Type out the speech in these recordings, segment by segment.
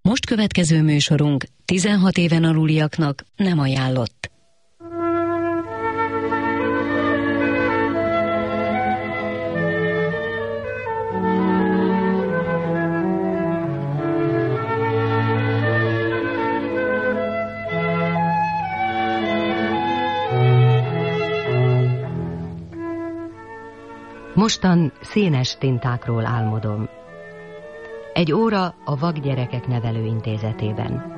Most következő műsorunk 16 éven aluliaknak nem ajánlott. Mostan színes tintákról álmodom. Egy óra a Vakgyerekek Nevelőintézetében.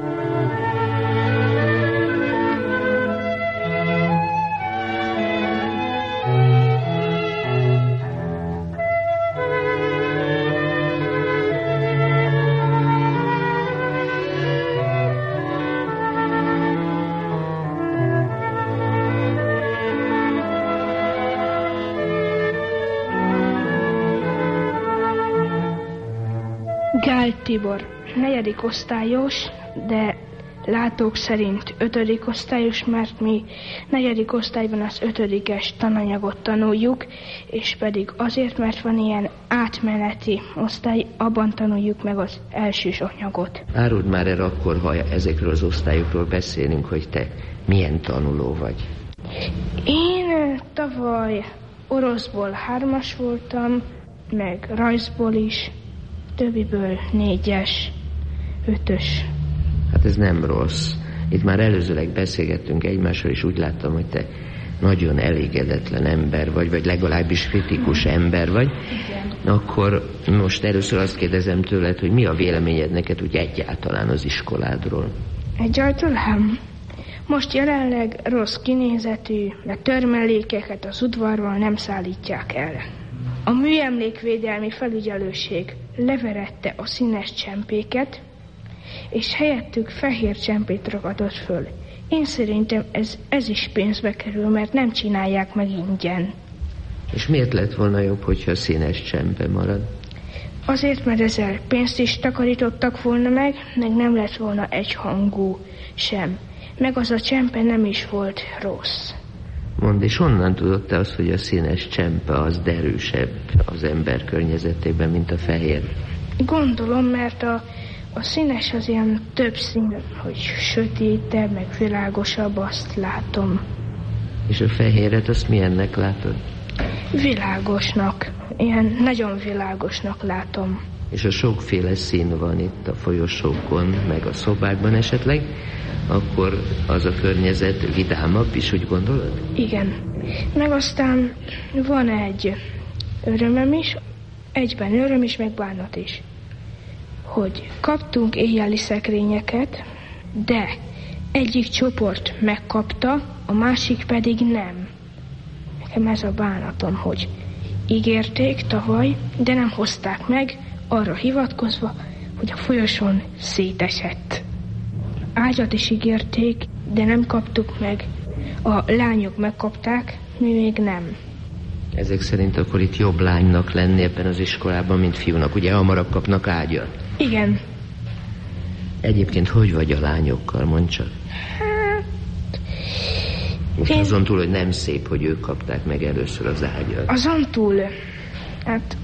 Gál Tibor, 4. osztályos, de látók szerint 5. osztályos, mert mi 4. osztályban az 5-es tananyagot tanuljuk, és pedig azért, mert van ilyen átmeneti osztály, abban tanuljuk meg az elsős anyagot. Áruld már el akkor, ha ezekről az osztályokról beszélünk, hogy te milyen tanuló vagy. Én tavaly oroszból 3-as voltam, meg rajzból is, többiből 4-es, 5-ös. Hát ez nem rossz. Itt már előzőleg beszélgettünk egymással, és úgy láttam, hogy te nagyon elégedetlen ember vagy legalábbis kritikus ember vagy. Igen. Akkor most először azt kérdezem tőled, hogy mi a véleményed neked úgy egyáltalán az iskoládról? Egyáltalán? Most jelenleg rossz kinézetű, mert törmelékeket az udvarról nem szállítják el. A műemlékvédelmi felügyelőség leverette a színes csempéket, és helyettük fehér csempét ragadott föl. Én szerintem ez is pénzbe kerül, mert nem csinálják meg ingyen. És miért lett volna jobb, hogyha színes csempe marad? Azért, mert ezzel pénzt is takarítottak volna meg nem lett volna egyhangú sem. Meg az a csempe nem is volt rossz. Mondd, és honnan tudod te azt, hogy a színes csempe az derűsebb az ember környezetében, mint a fehér? Gondolom, mert a színes az ilyen több szín, hogy sötétebb, meg világosabb, azt látom. És a fehéret azt milyennek látod? Világosnak, ilyen nagyon világosnak látom. És a sokféle szín van itt a folyosókon, meg a szobákban esetleg, akkor az a környezet vidámabb is, úgy gondolod? Igen. Meg aztán van egy örömöm is, egyben öröm is, meg bánat is. Hogy kaptunk éjjeli szekrényeket, de egyik csoport megkapta, a másik pedig nem. Nekem ez a bánatom, hogy ígérték tavaly, de nem hozták meg, arra hivatkozva, hogy a folyosón szétesett. Ágyat is ígérték, de nem kaptuk meg. A lányok megkapták, mi még nem. Ezek szerint akkor itt jobb lánynak lenni ebben az iskolában, mint fiúnak. Ugye hamarabb kapnak ágyat? Igen. Egyébként hogy vagy a lányokkal, mondd csak? Most azon túl, hogy nem szép, hogy ők kapták meg először az ágyat. Azon túl, hát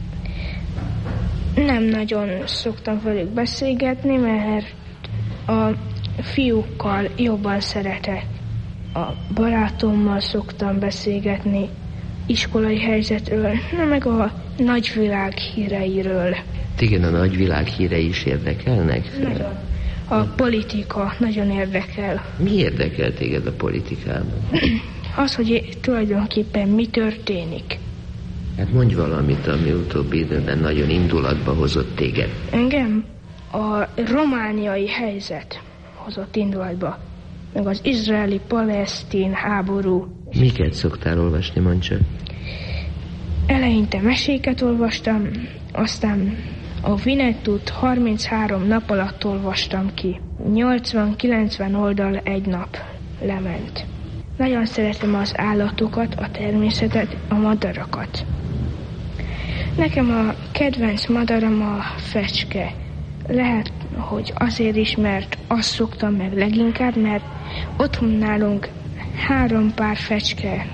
nem nagyon szoktam velük beszélgetni, mert a fiúkkal jobban szeretek. A barátommal szoktam beszélgetni iskolai helyzetről, meg a nagyvilág híreiről. Igen, a nagyvilág hírei is érdekelnek? Nagyon. A politika nagyon érdekel. Mi érdekel téged a politikában? Az, hogy tulajdonképpen mi történik. Hát mondj valamit, ami utóbbi időben nagyon indulatba hozott téged. Engem? A romániai helyzet hozott indulatba, meg az izraeli-palesztin háború. Miket szoktál olvasni, mondd csak? Eleinte meséket olvastam, aztán a Vinettut 33 nap alatt olvastam ki. 80-90 oldal egy nap lement. Nagyon szeretem az állatokat, a természetet, a madarakat. Nekem a kedvenc madaram a fecske. Lehet, hogy azért is, mert azt szoktam meg leginkább, mert otthon nálunk 3 pár fecske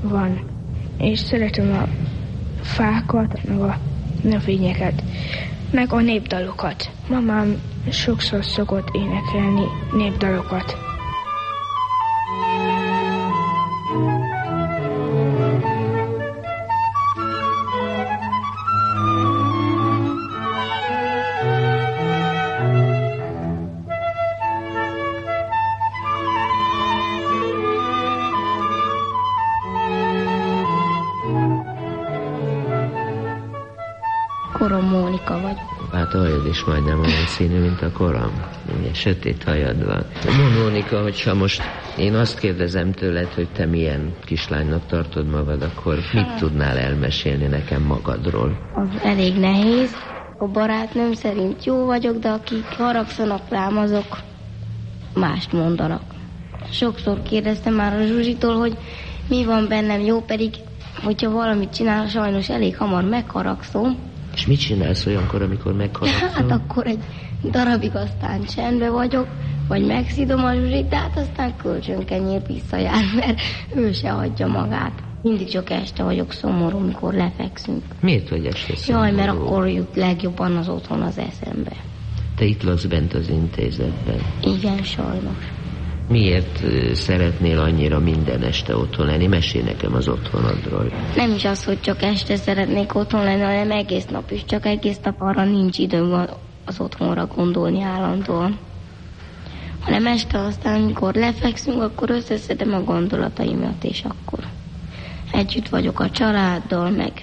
van, és szeretem a fákat, meg a növényeket. meg a népdalokat. Mamám sokszor szokott énekelni népdalokat. Korom Mónika vagy. Hát a hajad is majdnem olyan színű, mint a korom. Ugye, sötét hajad van. Mónika, hogyha most én azt kérdezem tőled, hogy te milyen kislánynak tartod magad, akkor mit tudnál elmesélni nekem magadról? Az elég nehéz. A barátnőm szerint jó vagyok, de akik haragszanak rám, azok mást mondanak. Sokszor kérdeztem már a Zsuzsitól, hogy mi van bennem jó, pedig hogyha valamit csinál, sajnos elég hamar megharagszom. És mit csinálsz olyankor, amikor megharagszol? Hát akkor egy darabig aztán csendbe vagyok, vagy megszidom a Zsuzsit, de hát aztán kölcsönkenyér visszajár, mert ő se hagyja magát. Mindig csak este vagyok szomorú, mikor lefekszünk. Miért vagy este szomorú? Jaj, mert akkor jut legjobban az otthon az eszembe. Te itt laksz bent az intézetben? Igen, sajnos. Miért szeretnél annyira minden este otthon lenni? Mesélj nekem az otthonodról. Nem is az, hogy csak este szeretnék otthon lenni, hanem egész nap is. Csak egész nap arra nincs időm az otthonra gondolni állandóan. Hanem este aztán, amikor lefekszünk, akkor összeszedem a gondolataimat, és akkor együtt vagyok a családdal, meg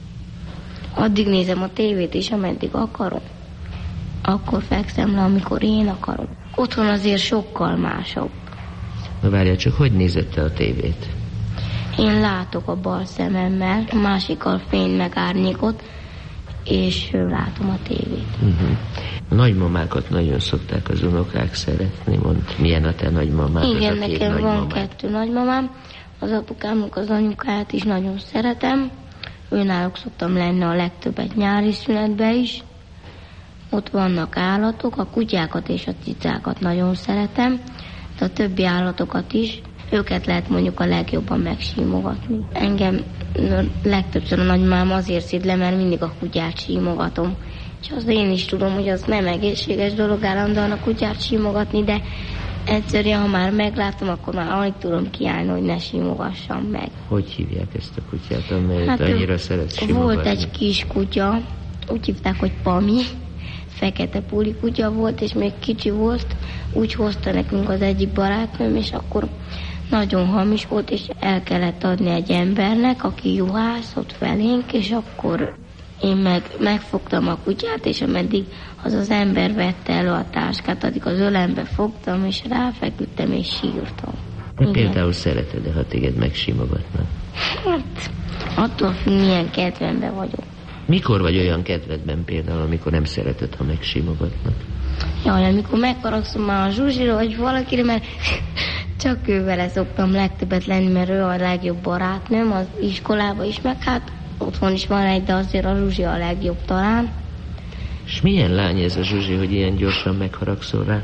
addig nézem a tévét is, ameddig akarom. Akkor fekszem le, amikor én akarom. Otthon azért sokkal másabb. Na várjál, csak hogy nézed te a tévét? Én látok a bal szememmel, a másikkal fény meg árnyékot, és látom a tévét. A nagymamákat nagyon szokták az unokák szeretni. Mondd, milyen a te nagymamád? Igen, nekem van 2 nagymamám. Az apukámnak az anyukáját is nagyon szeretem. Őnáluk szoktam lenni a legtöbbet nyári szünetbe is. Ott vannak állatok, a kutyákat és a cicákat nagyon szeretem, de a többi állatokat is. Őket lehet mondjuk a legjobban megsímogatni. Engem legtöbbször a nagymám azért szid le, mert mindig a kutyát símogatom. És azt én is tudom, hogy az nem egészséges dolog állandóan a kutyát símogatni, de egyszerűen, ha már meglátom, akkor már alig tudom kiállni, hogy ne símogassam meg. Hogy hívják ezt a kutyát, amelyet annyira szeret símogatni? Volt egy kis kutya, úgy hívták, hogy Pami. Fekete puli kutya volt, és még kicsi volt. Úgy hozta nekünk az egyik barátnőm, és akkor nagyon hamis volt, és el kellett adni egy embernek, aki juhászott felénk, és akkor én megfogtam a kutyát, és ameddig az ember vette elő a táskát, addig az ölembe fogtam, és ráfeküdtem, és sírtam. Például szereted-e, ha téged megsimogatnak? Hát, attól függ, milyen kedvemben vagyok. Mikor vagy olyan kedvedben például, amikor nem szereted, ha megsimogatnak? Jaj, amikor megharagszom már a Zsuzsira, vagy valakire, mert csak ő vele szoktam legtöbbet lenni, mert ő a legjobb barátnőm az iskolában is, meg hát otthon is van egy, de azért a Zsuzsi a legjobb talán. És milyen lány ez a Zsuzsi, hogy ilyen gyorsan megharagszol rá?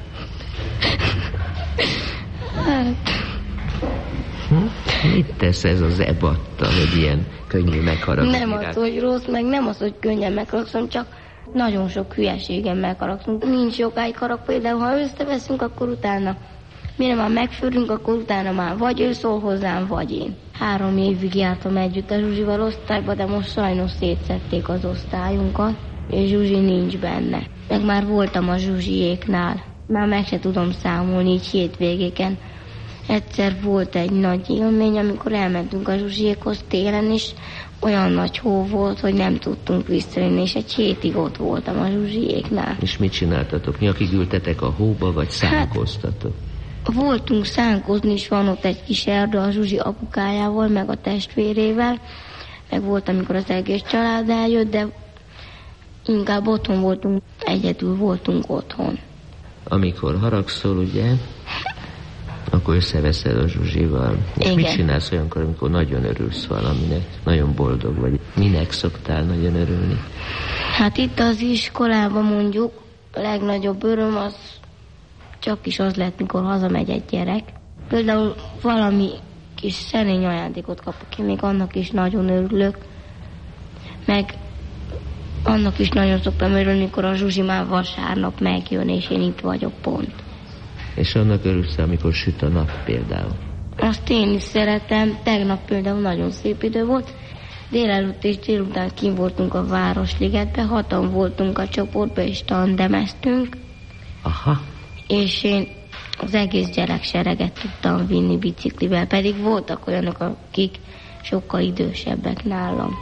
Mit tesz ez az ebatta, hogy ilyen könnyű megharagudni? Nem az, hogy rossz, meg nem az, hogy könnyen megharagszom, csak nagyon sok hülyeségen megharagszunk. Nincs jogáig harag, például ha összeveszünk, akkor utána, mire már megfürünk, akkor utána már vagy ő szól hozzám, vagy én. 3 évig jártam együtt a Zsuzsival osztályba, de most sajnos szétszették az osztályunkat, és Zsuzsi nincs benne. Meg már voltam a Zsuzsiéknál. Már meg se tudom számolni így hétvégéken. Egyszer volt egy nagy élmény, amikor elmentünk a Zsuzsiékhoz télen, és olyan nagy hó volt, hogy nem tudtunk visszajönni, és egy hétig ott voltam a Zsuzsiéknál. És mit csináltatok? Nyakig ültetek a hóba, vagy szánkoztatok? Hát, voltunk szánkozni, és van ott egy kis erdő a Zsuzsi apukájával, meg a testvérével, meg volt, amikor az egész család eljött, de inkább otthon voltunk, egyedül voltunk otthon. Amikor haragszol, ugye, akkor összeveszel a Zsuzsival. És igen. Mit csinálsz olyankor, amikor nagyon örülsz valaminek? Nagyon boldog vagy. Minek szoktál nagyon örülni? Hát itt az iskolában mondjuk a legnagyobb öröm az csak is az lett, mikor hazamegy egy gyerek. Például valami kis szerény ajándékot kapok, én még annak is nagyon örülök. Meg Annak is nagyon szoktam örülni, amikor a Zsuzsi már vasárnap megjön, és én itt vagyok pont. És annak örülsz, amikor süt a nap például? Azt én is szeretem. Tegnap például nagyon szép idő volt. Délelőtt és délután kint voltunk a Városligetben, 6-an voltunk a csoportban, és tandemeztünk. Aha. És én az egész gyereksereget tudtam vinni biciklivel, pedig voltak olyanok, akik sokkal idősebbek nálam.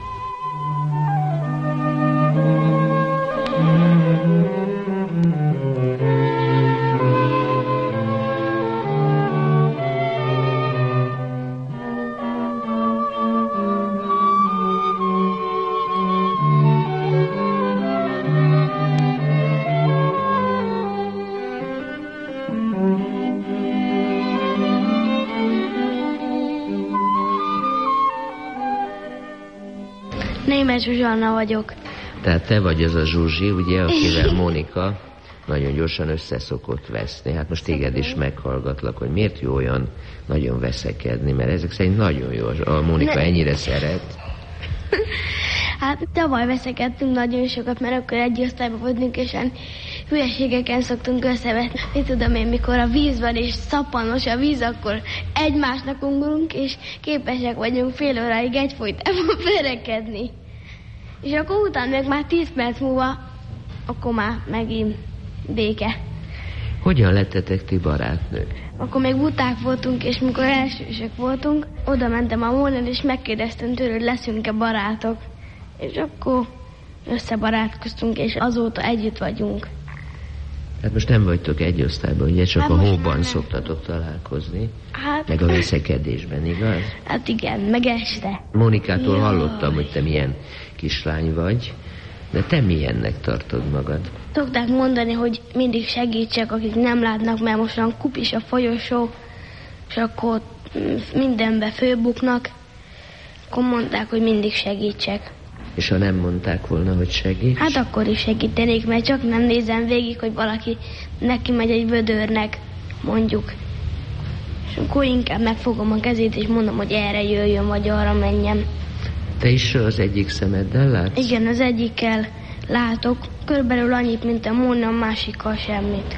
Németh Zsuzsanna vagyok. Tehát te vagy az a Zsuzsi, ugye, akivel Mónika nagyon gyorsan összeszokott veszni. Hát most téged is meghallgatlak, hogy miért jó olyan nagyon veszekedni, mert ezek szerint nagyon jó. A Mónika ennyire szeret. Hát tavaly veszekedtünk nagyon sokat, mert akkor egy osztályban voltunk, és hülyeségeken szoktunk összevetni. Mit tudom én, mikor a víz van és szappanos a víz, akkor egymásnak ungorunk, és képesek vagyunk fél óráig egyfolytában verekedni. És akkor utána meg már 10 perc múlva, akkor már megint béke. Hogyan lettetek ti barátnők? Akkor még buták voltunk, és mikor elsősök voltunk, oda mentem a Mónán, és megkérdeztem tőle, hogy leszünk-e barátok. És akkor összebarátkoztunk, és azóta együtt vagyunk. Hát most nem vagytok egy osztályban, ugye csak hát a hóban szoktatok találkozni, hát, meg a veszekedésben, igaz? Hát igen, meg este. Mónikától hallottam, hogy te milyen kislány vagy, de te milyennek tartod magad? Szokták mondani, hogy mindig segítsek, akik nem látnak, mert mostan kupis a folyosó, és akkor mindenbe fölbuknak, akkor mondták, hogy mindig segítsek. És ha nem mondták volna, hogy segíts? Hát akkor is segítenék, mert csak nem nézem végig, hogy valaki neki megy egy vödörnek, mondjuk. És akkor inkább megfogom a kezét, és mondom, hogy erre jöjjön, vagy arra menjem. Te is az egyik szemeddel látsz? Igen, az egyikkel látok. Körülbelül annyit, mint a Móna, a másikkal semmit.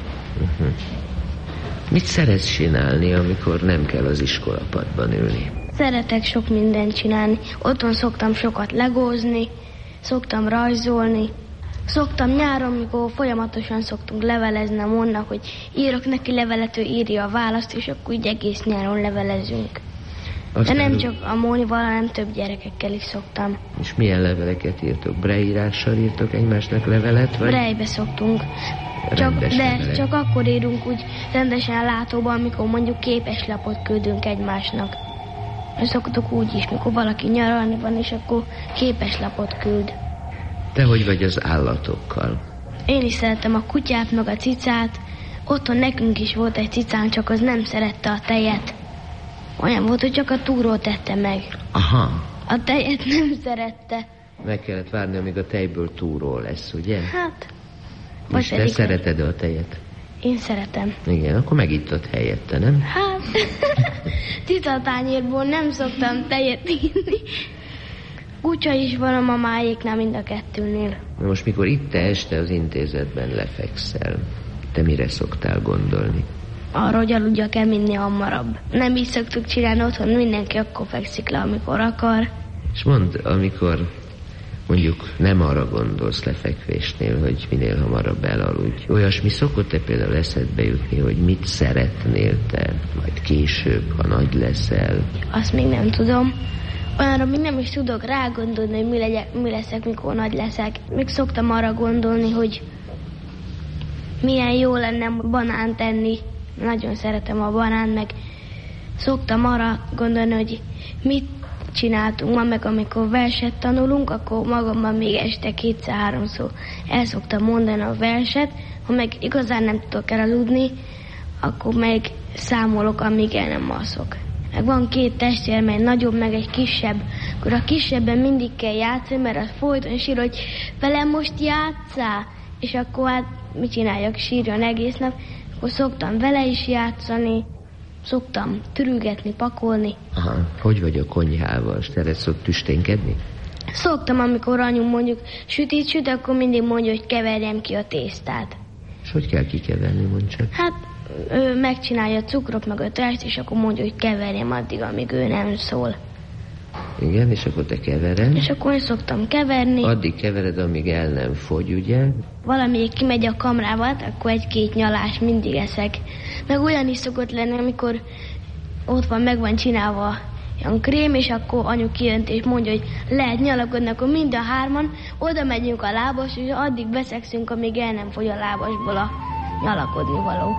Mit szeretsz csinálni, amikor nem kell az iskolapadban ülni? Szeretek sok mindent csinálni. Otthon szoktam sokat legózni, szoktam rajzolni. Szoktam nyáron, mikor folyamatosan szoktunk levelezni a Mónnak, hogy írok neki levelet, ő írja a választ, és akkor így egész nyáron levelezünk. De nem csak a Mónival, hanem több gyerekekkel is szoktam. És milyen leveleket írtok? Breírással írtok egymásnak levelet? Vagy? Brejbe szoktunk. Csak akkor írunk úgy rendesen látóban, amikor mondjuk képeslapot küldünk egymásnak. Szoktuk úgy is, mikor valaki nyaralni van, és akkor képeslapot küld. Te hogy vagy az állatokkal? Én is szeretem a kutyát, meg a cicát. Otthon nekünk is volt egy cicánk, csak az nem szerette a tejet. Olyan volt, hogy csak a túrót tette meg. Aha. A tejet nem szerette. Meg kellett várni, amíg a tejből túró lesz, ugye? Hát. És te szereted a tejet? Én szeretem. Igen, akkor megittad helyette, nem? Hát, citatányérból nem szoktam tejet inni. Kutya is van a mamáéknál, mind a kettőnél. Na most, mikor itt te este az intézetben lefekszel, te mire szoktál gondolni? Arra, hogy aludjak-e minél hamarabb. Nem így szoktuk csinálni otthon, mindenki akkor fekszik le, amikor akar. És mondd, amikor mondjuk nem arra gondolsz lefekvésnél, hogy minél hamarabb elaludj. Olyasmi szokott-e például eszedbe jutni, hogy mit szeretnél te, majd később, ha nagy leszel? Azt még nem tudom. Olyanra még nem is tudok rágondolni, hogy mi leszek, mikor nagy leszek. Még szoktam arra gondolni, hogy milyen jó lenne banánt enni. Nagyon szeretem a banánt, meg szoktam arra gondolni, hogy mit csináltunk ma, meg amikor verset tanulunk, akkor magamban még este 2-3-szor el szoktam mondani a verset, ha meg igazán nem tudok elaludni, akkor meg számolok, amíg el nem alszok. Meg van 2 testvér, mely nagyobb, meg egy kisebb. Akkor a kisebben mindig kell játszani, mert az folyton sír, hogy velem most játsszál. És akkor hát mit csináljak, sírjon egész nap. Akkor szoktam vele is játszani, szoktam türülgetni, pakolni. Aha, hogy vagy a konyhával? Szeret szok tüsténkedni? Szoktam, amikor anyu mondjuk sütit süt, akkor mindig mondja, hogy keverjem ki a tésztát. És hogy kell kikeverni, mondd csak? Hát ő megcsinálja a cukrot meg a tejet, és akkor mondja, hogy keverjem addig, amíg ő nem szól. Igen, és akkor te kevered? És akkor én szoktam keverni. Addig kevered, amíg el nem fogy, ugye? Valamelyik kimegy a kamrába, akkor egy-két nyalás mindig eszek. Meg olyan is szokott lenni, amikor ott van, meg van csinálva olyan krém, és akkor anyu kijönt és mondja, hogy lehet nyalakodni, akkor mind a hárman oda megyünk a lábas, és addig beszekszünk, amíg el nem fogy a lábasból a nyalakodni való.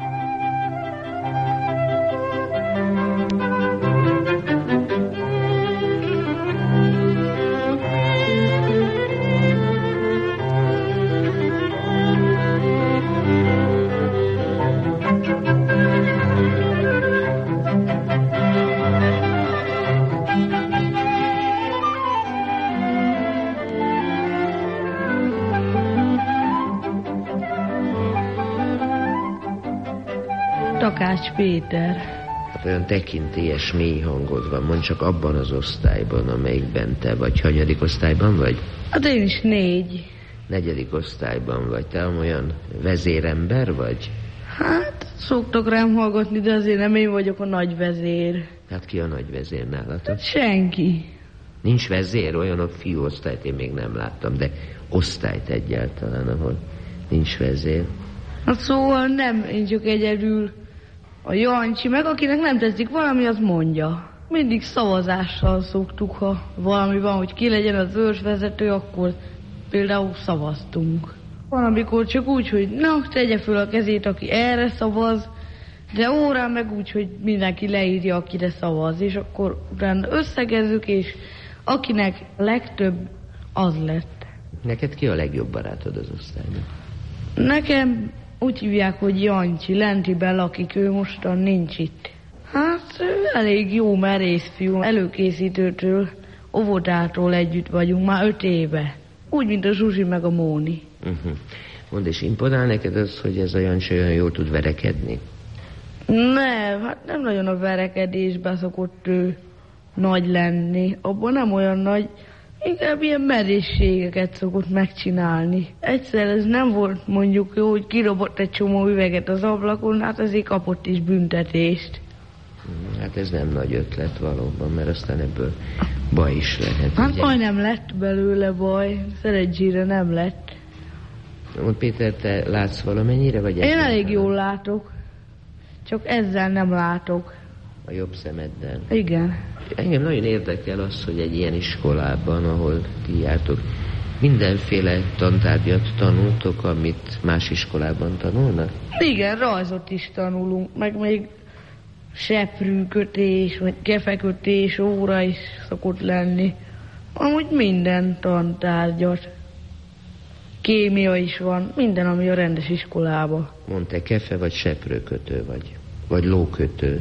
Takács Péter. Hát olyan tekintélyes mély hangod van, mondd csak abban az osztályban, amelyikben te vagy. Hanyadik osztályban vagy? Hát én is 4. 4. osztályban vagy. Te olyan vezérember vagy? Hát szoktak rám hallgatni, de azért nem én vagyok a nagy vezér. Hát ki a nagy vezér nálatok? Senki. Nincs vezér, olyanok fiúosztályt én még nem láttam, de osztályt egyáltalán, ahol nincs vezér. Hát szóval nem én csak egyedül. A Jancsi, meg akinek nem tetszik valami, az mondja. Mindig szavazással szoktuk, ha valami van, hogy ki legyen az őrsvezető, akkor például szavaztunk. Valamikor csak úgy, hogy na, tegye föl a kezét, aki erre szavaz, de órán meg úgy, hogy mindenki leírja, akire szavaz, és akkor utána összegezzük, és akinek legtöbb, az lett. Neked ki a legjobb barátod az osztályban? Nekem úgy hívják, hogy Jancsi, lentiben lakik, ő mostan nincs itt. Hát elég jó merész fiú, előkészítőtől, óvodától együtt vagyunk már 5 éve. Úgy, mint a Zsuzsi meg a Móni. Mondd, és imponál neked az, hogy ez a Jancsi olyan jól tud verekedni? Nem, hát nem nagyon a verekedésben szokott ő nagy lenni. Abban nem olyan nagy, inkább ilyen merészségeket szokott megcsinálni. Egyszer ez nem volt mondjuk jó, hogy kirobott egy csomó üveget az ablakon, hát ezért kapott is büntetést. Hát ez nem nagy ötlet valóban, mert aztán ebből baj is lehet. Hát ugye? majdnem lett belőle baj, szerencsére nem lett. Mondd, Péter, te látsz valamennyire, vagy? Én elég jól látok, csak ezzel nem látok. A jobb szemeddel? Igen. Engem nagyon érdekel az, hogy egy ilyen iskolában, ahol ti jártok, mindenféle tantárgyat tanultok, amit más iskolában tanulnak? Igen, rajzot is tanulunk, meg még seprűkötés, vagy kefekötés óra is szokott lenni. Amúgy minden tantárgyat. Kémia is van, minden, ami a rendes iskolában. Mondd, te kefe vagy seprőkötő vagy? Vagy lókötő?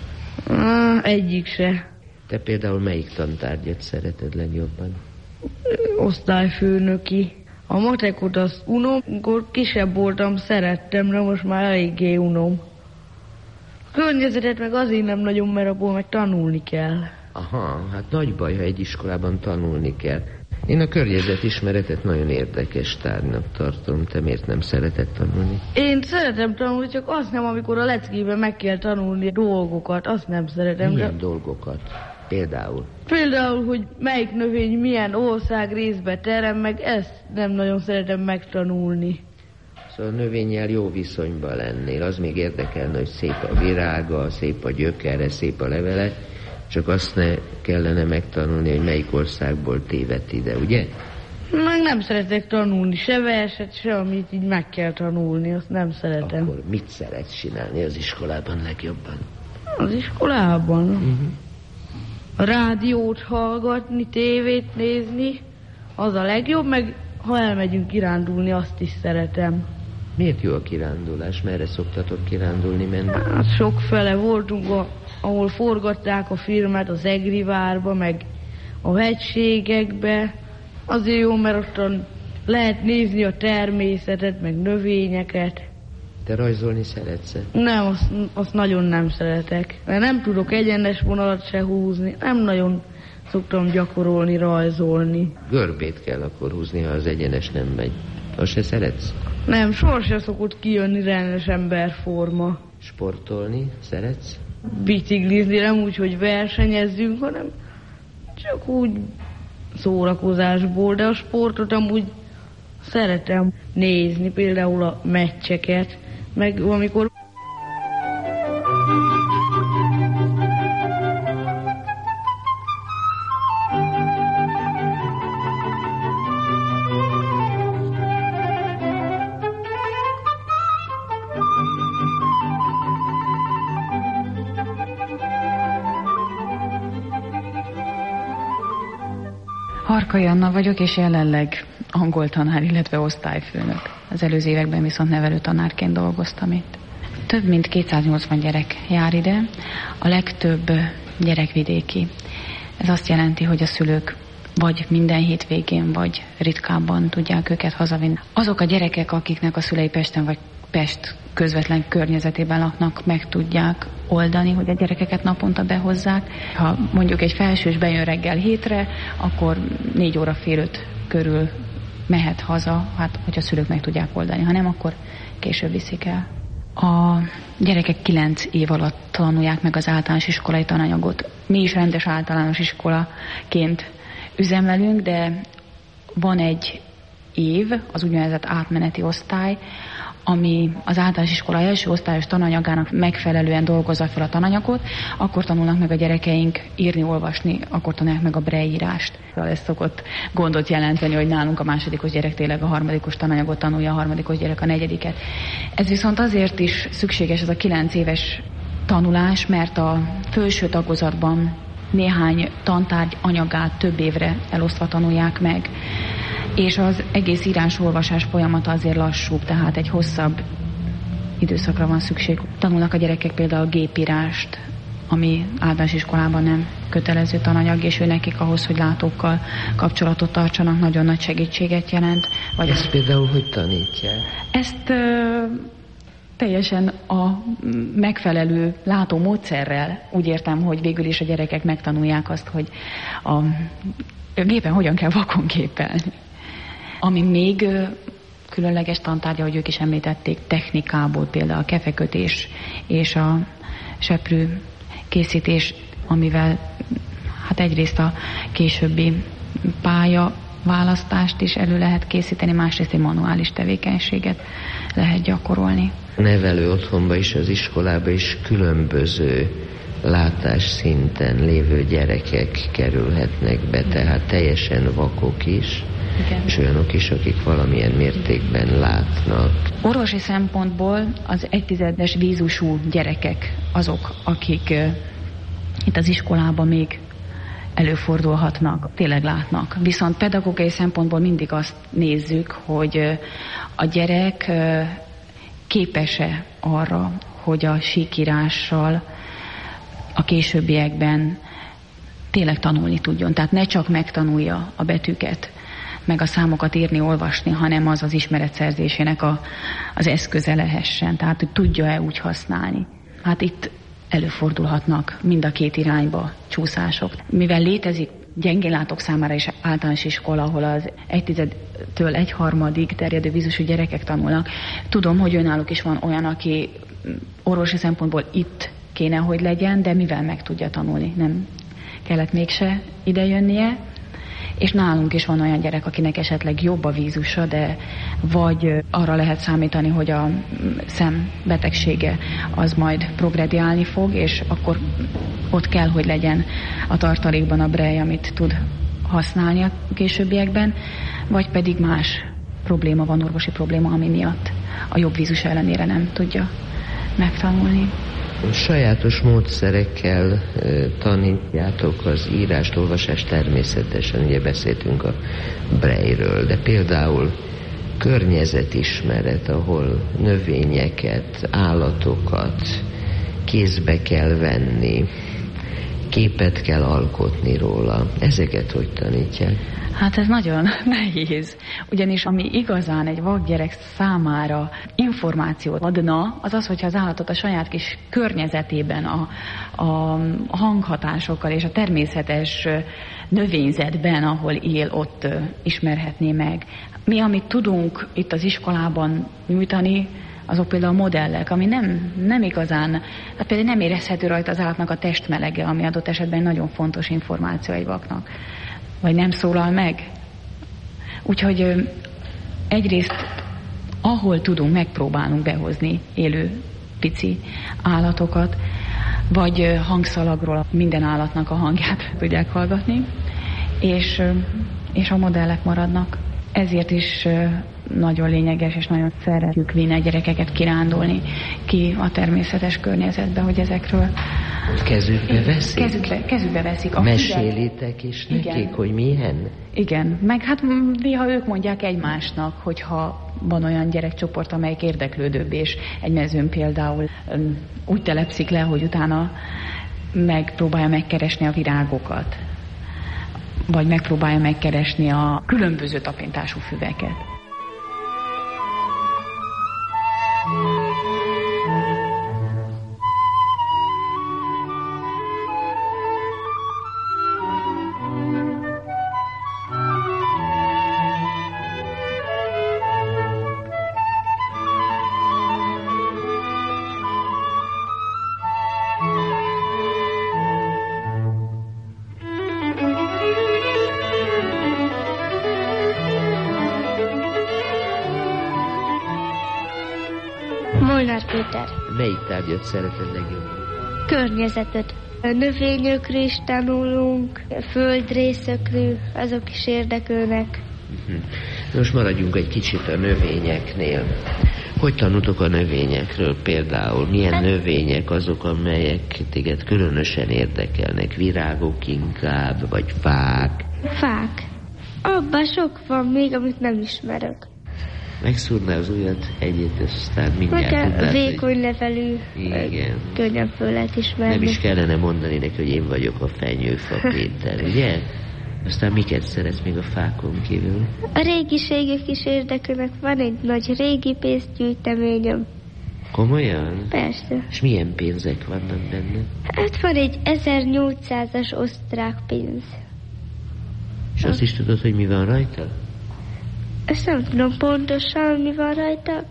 Egyik se. Te például melyik tantárgyat szereted legjobban? Osztályfőnöki. A matekot azt unom, amikor kisebb voltam, szerettem, de most már eléggé unom. A környezetet meg azért nem nagyon, mert abból meg tanulni kell. Aha, hát nagy baj, ha egy iskolában tanulni kell. Én a környezetismeretet nagyon érdekes tárgynak tartom. Te miért nem szereted tanulni? Én szeretem tanulni, csak azt nem, amikor a leckében meg kell tanulni dolgokat, azt nem szeretem. Milyen dolgokat? Például? Például, hogy melyik növény milyen ország részbe terem, meg ezt nem nagyon szeretem megtanulni. Szóval a növényel jó viszonyban lennél. Az még érdekelne, hogy szép a virága, szép a gyökere, szép a levele, csak azt ne kellene megtanulni, hogy melyik országból tévedt ide, ugye? Meg nem szeretek tanulni, se verset, se amit így meg kell tanulni, azt nem szeretem. Akkor mit szeretsz csinálni az iskolában legjobban? Az iskolában? A rádiót hallgatni, tévét nézni, az a legjobb, meg ha elmegyünk kirándulni, azt is szeretem. Miért jó a kirándulás? Merre szoktatok kirándulni menni? Hát sokfele voltunk, ahol forgatták a filmet, az Egrivárba, meg a hegységekbe. Azért jó, mert ottan lehet nézni a természetet, meg növényeket. Te rajzolni szeretsz-e? Nem, azt nagyon nem szeretek. Mert nem tudok egyenes vonalat se húzni, nem nagyon Szoktam gyakorolni, rajzolni. Görbét kell akkor húzni, ha az egyenes nem megy. Azt se szeretsz? Nem, sohasem szokott kijönni rendes emberforma. Sportolni szeretsz? Biciklizni nem úgy, hogy versenyezzünk, hanem csak úgy szórakozásból, de a sportot amúgy szeretem nézni, például a meccseket, meg amikor Harkai Anna vagyok, és jelenleg angol tanár, illetve osztályfőnök. Az előző években viszont nevelő tanárként dolgoztam itt. Több mint 280 gyerek jár ide, a legtöbb gyerek vidéki. Ez azt jelenti, hogy a szülők vagy minden hétvégén, vagy ritkábban tudják őket hazavinni. Azok a gyerekek, akiknek a szülei Pesten vagy Pest közvetlen környezetében laknak, meg tudják oldani, hogy a gyerekeket naponta behozzák. Ha mondjuk egy felsős bejön reggel 7-re, akkor 4 óra fél 5 körül mehet haza, hát hogy a szülők meg tudják oldani. Ha nem, akkor később viszik el. A gyerekek 9 év alatt tanulják meg az általános iskolai tananyagot. Mi is rendes általános iskolaként üzemelünk, de van egy év, az úgynevezett átmeneti osztály, ami az általános iskola első osztályos tananyagának megfelelően dolgozza fel a tananyagot, akkor tanulnak meg a gyerekeink írni, olvasni, akkor tanulják meg a Braille-írást. Ez szokott gondot jelenteni, hogy nálunk a másodikos gyerek tényleg a harmadikos tananyagot tanulja, a harmadikos gyerek a negyediket. Ez viszont azért is szükséges ez a 9 éves tanulás, mert a felső tagozatban néhány tantárgy anyagát több évre elosztva tanulják meg, és az egész írás-olvasás folyamata azért lassúbb, tehát egy hosszabb időszakra van szükség. Tanulnak a gyerekek például gépírást, ami általános iskolában nem kötelező tananyag, és ő nekik ahhoz, hogy látókkal kapcsolatot tartsanak, nagyon nagy segítséget jelent. Vagy ezt például hogy tanítják? Ezt teljesen a megfelelő látómódszerrel, úgy értem, hogy végül is a gyerekek megtanulják azt, hogy a gépen hogyan kell vakon gépelni. Ami még különleges tantárgya, hogy ők is említették, technikából például a kefekötés és a seprő készítés, amivel hát egyrészt a későbbi pálya választást is elő lehet készíteni, másrészt egy manuális tevékenységet lehet gyakorolni. A nevelő otthonba is, az iskolába is különböző látásszinten lévő gyerekek kerülhetnek be, tehát teljesen vakok is, igen, és olyanok is, akik valamilyen mértékben látnak. Orvosi szempontból az 1/10-es vízusú gyerekek azok, akik itt az iskolában még előfordulhatnak, tényleg látnak. Viszont pedagógiai szempontból mindig azt nézzük, hogy a gyerek képes-e arra, hogy a síkírással a későbbiekben tényleg tanulni tudjon. Tehát ne csak megtanulja a betűket, meg a számokat írni, olvasni, hanem az az ismeretszerzésének az eszköze lehessen. Tehát, hogy tudja-e úgy használni. Hát itt előfordulhatnak mind a két irányba csúszások. Mivel létezik gyengénlátók számára is általános iskola, ahol az 1/10-től 1/3 terjedő vízusú gyerekek tanulnak, tudom, hogy önálluk is van olyan, aki orvosi szempontból itt kéne, hogy legyen, de mivel meg tudja tanulni, nem kellett mégse idejönnie. És nálunk is van olyan gyerek, akinek esetleg jobb a vízusa, de vagy arra lehet számítani, hogy a szembetegsége az majd progrediálni fog, és akkor ott kell, hogy legyen a tartalékban a Braille, amit tud használni a későbbiekben, vagy pedig más probléma van, orvosi probléma, ami miatt a jobb vízus ellenére nem tudja megtanulni. Sajátos módszerekkel tanítjátok az írást, olvasást természetesen, ugye beszéltünk a Braille-ről, de például környezetismeret, ahol növényeket, állatokat kézbe kell venni. képet kell alkotni róla. Ezeket hogy tanítják? Hát ez nagyon nehéz, ugyanis ami igazán egy vakgyerek számára információt adna, az az, hogyha az állatot a saját kis környezetében, a hanghatásokkal és a természetes növényzetben, ahol él, ott ismerhetné meg. Mi, amit tudunk itt az iskolában nyújtani, azok például a modellek, ami nem igazán, hát például nem érezhető rajta az állatnak a testmelege, ami adott esetben nagyon fontos információ egy vaknak. Vagy nem szólal meg. Úgyhogy egyrészt, ahol tudunk, megpróbálunk behozni élő pici állatokat, vagy hangszalagról minden állatnak a hangját tudják hallgatni, és a modellek maradnak. Ezért is nagyon lényeges, és nagyon szeretjük vinni a gyerekeket kirándulni ki a természetes környezetbe, hogy ezekről kezükbe veszik? Kezükbe veszik. Mesélitek is nekik, igen, hogy milyen? Igen, meg hát néha ők mondják egymásnak, hogyha van olyan gyerekcsoport, amelyik érdeklődőbb, és egy mezőn például úgy telepszik le, hogy utána megpróbálja megkeresni a virágokat, vagy megpróbálja megkeresni a különböző tapintású füveket. Molnár Péter. Melyik tárgyat szereted legjobban? Környezetet. A növényekről is tanulunk, a földrészekről, azok is érdekelnek. Most maradjunk egy kicsit a növényeknél. Hogy tanultok a növényekről például? Milyen növények azok, amelyek téged különösen érdekelnek? Virágok inkább, vagy fák? Fák. Abban sok van még, amit nem ismerek. Megszúrná az ujjat egyet, aztán mindjárt tudnád, vékony levelű, könnyen föl lehet ismerni. Nem is kellene mondani neki, hogy én vagyok a fenyőfa Péter, ugye? Aztán miket szeretsz még a fákon kívül? A régiségek is érdekelnek. Van egy nagy régi pénzgyűjteményem. Komolyan? Persze. És milyen pénzek vannak benne? Hát van egy 1800-as osztrák pénz. És azt is tudod, hogy mi van rajta? Ezt nem tudom pontosan, mi van rajta.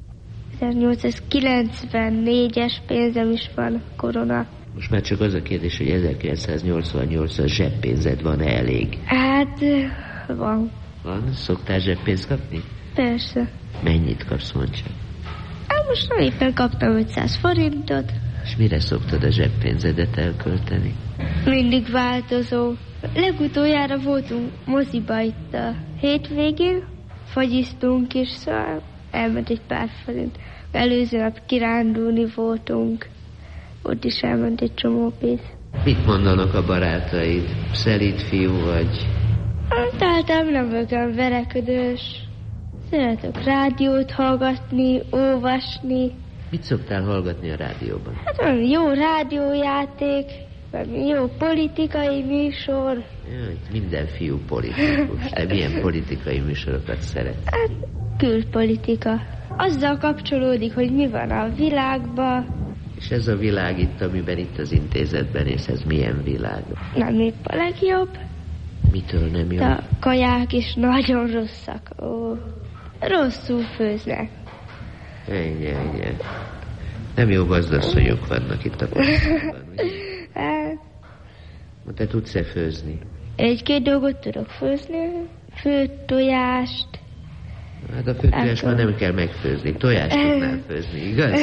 1894-es pénzem is van, korona. Most már csak az a kérdés, hogy 1988-as zseppénzed van-e elég? Hát, van. Van? Szoktál zseppénzt kapni? Persze. Mennyit kapsz, mondd csak? Hát most nem éppen kaptam 500 forintot. És mire szoktad a zseppénzedet elkölteni? Mindig változó. Legutoljára voltunk moziba itt a hétvégén, fagyiztunk is, szóval elment egy pár forint. Előző nap kirándulni voltunk, ott is elment egy csomó pénz. Mit mondanak a barátaid? Szelíd fiú vagy? Hát általában nem vagyok olyan vereködős. Szeretek rádiót hallgatni, olvasni. Mit szoktál hallgatni a rádióban? Hát van jó rádiójáték, jó politikai műsor. Jaj, minden fiú politikus. Te milyen politikai műsorokat szeretsz? Hát külpolitika. Azzal kapcsolódik, hogy mi van a világban. És ez a világ itt, amiben itt az intézetben és ez milyen világ? Nem épp a legjobb. Mitől nem jó? A kaják is nagyon rosszak. Ó, rosszul főznek. Ennyi. Nem jó gazdasszonyok vannak itt a politikában. Te tudsz-e főzni? Egy-két dolgot tudok főzni. Főtt tojást. Hát a főtt tojást már nem kell megfőzni. Tojást tudnál főzni, igaz?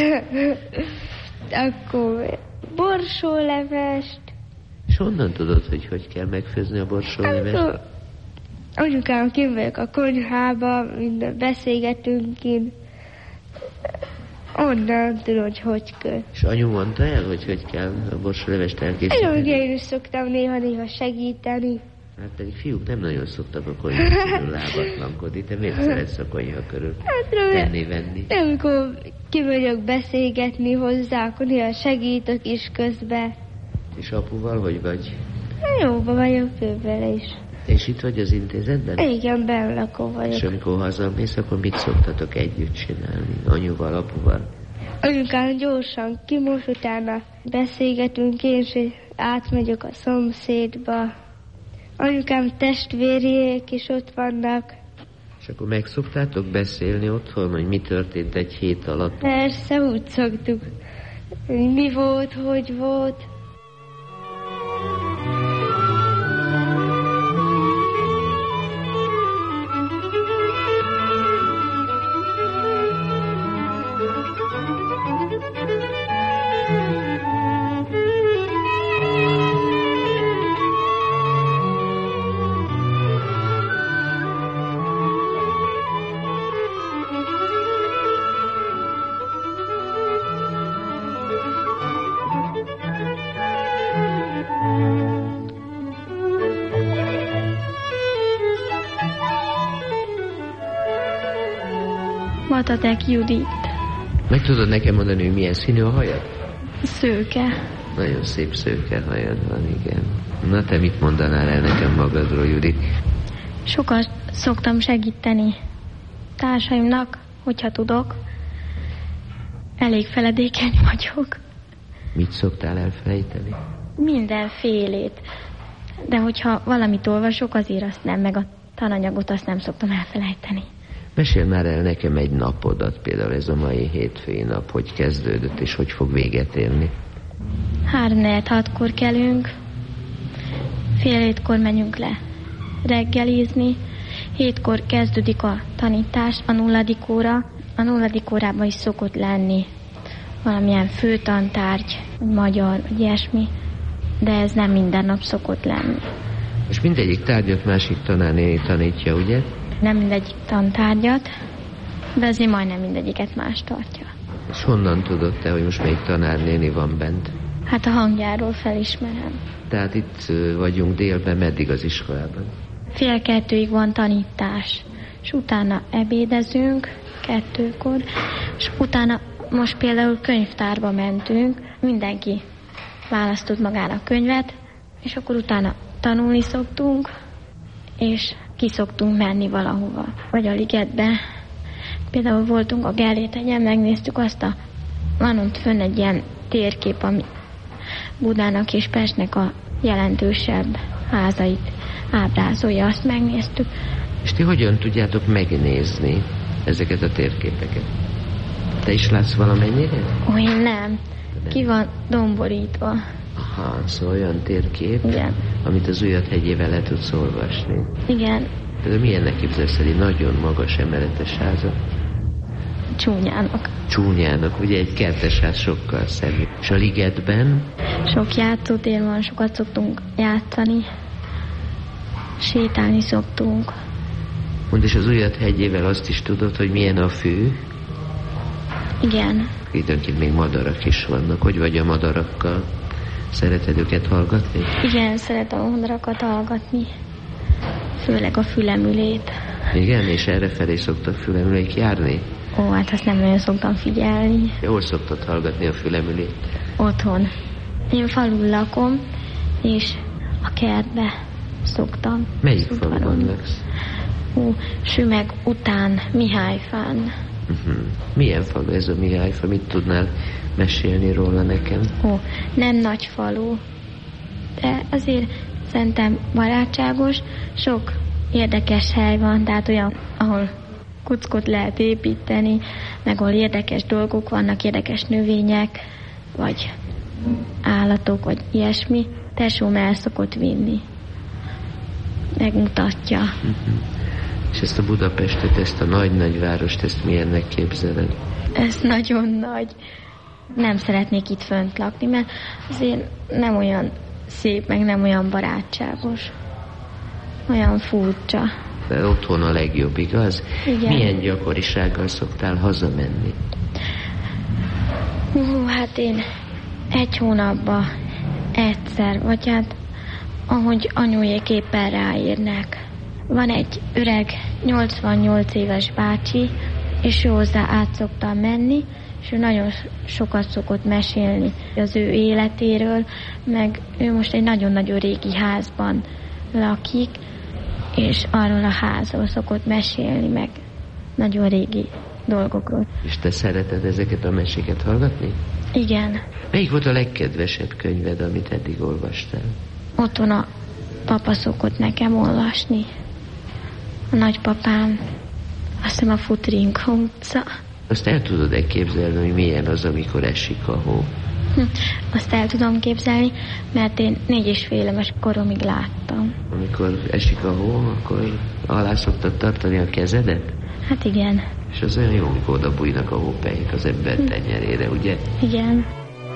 Akkor borsólevest. És honnan tudod, hogy kell megfőzni a borsólevest? Anyukám, kint vagyok a konyhába, minden beszélgetünk kint. Onnan tudod, hogy kell. És anyu mondta el, hogy kell a borsólevest elkészíteni? Én is szoktam néha segíteni. Hát pedig fiúk nem nagyon szoktak a konyha körül lábatlankodni. Te miért szeretsz a konyha körül tenni-venni? Nem, amikor kimegyek beszélgetni hozzá, akkor néha segítek is közben. És apuval hogy vagy? Jóba vagyok ővele is. És itt vagy az intézetben? Igen, bennlakó vagyok. És amikor hazamész, akkor mit szoktatok együtt csinálni? Anyuval, apuval? Anyukám gyorsan kimos, utána beszélgetünk, én is átmegyek a szomszédba. Anyukám testvérjék is ott vannak. És akkor meg szoktátok beszélni otthon, hogy mi történt egy hét alatt? Persze, úgy szoktuk. Mi volt, hogy volt. Matatek Judit. Meg tudod nekem mondani, hogy milyen színű a hajad? Szőke. Nagyon szép szőke hajad van, igen. Na, te mit mondanál el nekem magadról, Judit? Sokat szoktam segíteni társaimnak, hogyha tudok. Elég feledékeny vagyok. Mit szoktál elfelejteni? Mindenfélét. De hogyha valamit olvasok, azért azt nem, meg a tananyagot azt nem szoktam elfelejteni. Mesélj már el nekem egy napodat, például ez a mai hétfői nap, hogy kezdődött és hogy fog véget érni. 3-4-6-kor kelünk, 6:30 menjünk le reggelizni, 7-kor kezdődik a tanítás, a 0. óra. A 0. órában is szokott lenni valamilyen főtantárgy, magyar, vagy ilyesmi, de ez nem minden nap szokott lenni. És mindegyik tárgyat másik tanárnéni tanítja, ugye? Nem mindegyik tantárgyat, de azért majdnem mindegyiket más tartja. És honnan tudod te, hogy most melyik tanárnéni van bent? Hát a hangjáról felismerem. Tehát itt vagyunk délben, meddig az iskolában? 1:30 van tanítás, és utána ebédezünk 2-kor, és utána most például könyvtárba mentünk, mindenki választott magának könyvet, és akkor utána tanulni szoktunk, és ki szoktunk menni valahova, vagy a ligetbe. Például voltunk a Gellért-hegyen, megnéztük van ott fönn egy ilyen térkép, ami Budának és Pestnek a jelentősebb házait ábrázolja, azt megnéztük. És ti hogyan tudjátok megnézni ezeket a térképeket? Te is látsz valamennyire? Én nem. Ki van domborítva. Aha, szóval olyan térkép, igen, amit az Újat-hegyével le tudsz olvasni. Igen. De milyennek képzelsz el egy nagyon magas emeletes házat? Csúnyának. Csúnyának, ugye egy kertesház sokkal szebb. És a ligetben? Sok játszótér van, sokat szoktunk játszani. Sétálni szoktunk. Mondd, és az Újat-hegyével azt is tudod, hogy milyen a fű? Igen. Időnként még madarak is vannak. Hogy vagy a madarakkal? Szereted őket hallgatni? Igen, szeretem a madarakat hallgatni. Főleg a fülemülét. Igen, és errefelé szoktak fülemülék járni? Ó, hát azt nem nagyon szoktam figyelni. Hol szoktad hallgatni a fülemülét? Otthon. Én falun lakom, és a kertbe szoktam. Melyik faluban laksz? Sümeg után Mihályfán. Milyen falu ez a Mihályfa? Mit tudnál mesélni róla nekem? Nem nagy falu, de azért szerintem barátságos. Sok érdekes hely van, tehát olyan, ahol kuckot lehet építeni, meg ahol érdekes dolgok vannak, érdekes növények, vagy állatok, vagy ilyesmi. Tesóm el szokott vinni. Megmutatja. És ezt a Budapestet, ezt a nagy-nagy várost, ezt milyennek képzeled? Ez nagyon nagy. Nem szeretnék itt fönt lakni, mert azért nem olyan szép, meg nem olyan barátságos. Olyan furcsa. De otthon a legjobb, igaz? Igen. Milyen gyakorisággal szoktál hazamenni? Hát én 1 hónapban egyszer, vagy hát ahogy anyujék éppen ráérnek. Van egy öreg 88 éves bácsi, és ő hozzá át szoktam menni, és ő nagyon sokat szokott mesélni az ő életéről, meg ő most egy nagyon-nagyon régi házban lakik, és arról a házról szokott mesélni, meg nagyon régi dolgokról. És te szereted ezeket a meséket hallgatni? Igen. Melyik volt a legkedvesebb könyved, amit eddig olvastál? Otthon a papa szokott nekem olvasni. A nagypapám. Azt hiszem a Futrinka utca. Azt el tudod-e képzelni, hogy milyen az, amikor esik a hó? Azt el tudom képzelni, mert én 4,5 éves koromig láttam. Amikor esik a hó, akkor alá szoktad tartani a kezedet? Hát igen. És az olyan jó, amikor oda bújnak a hópelyek az ember tenyerére, ugye? Igen.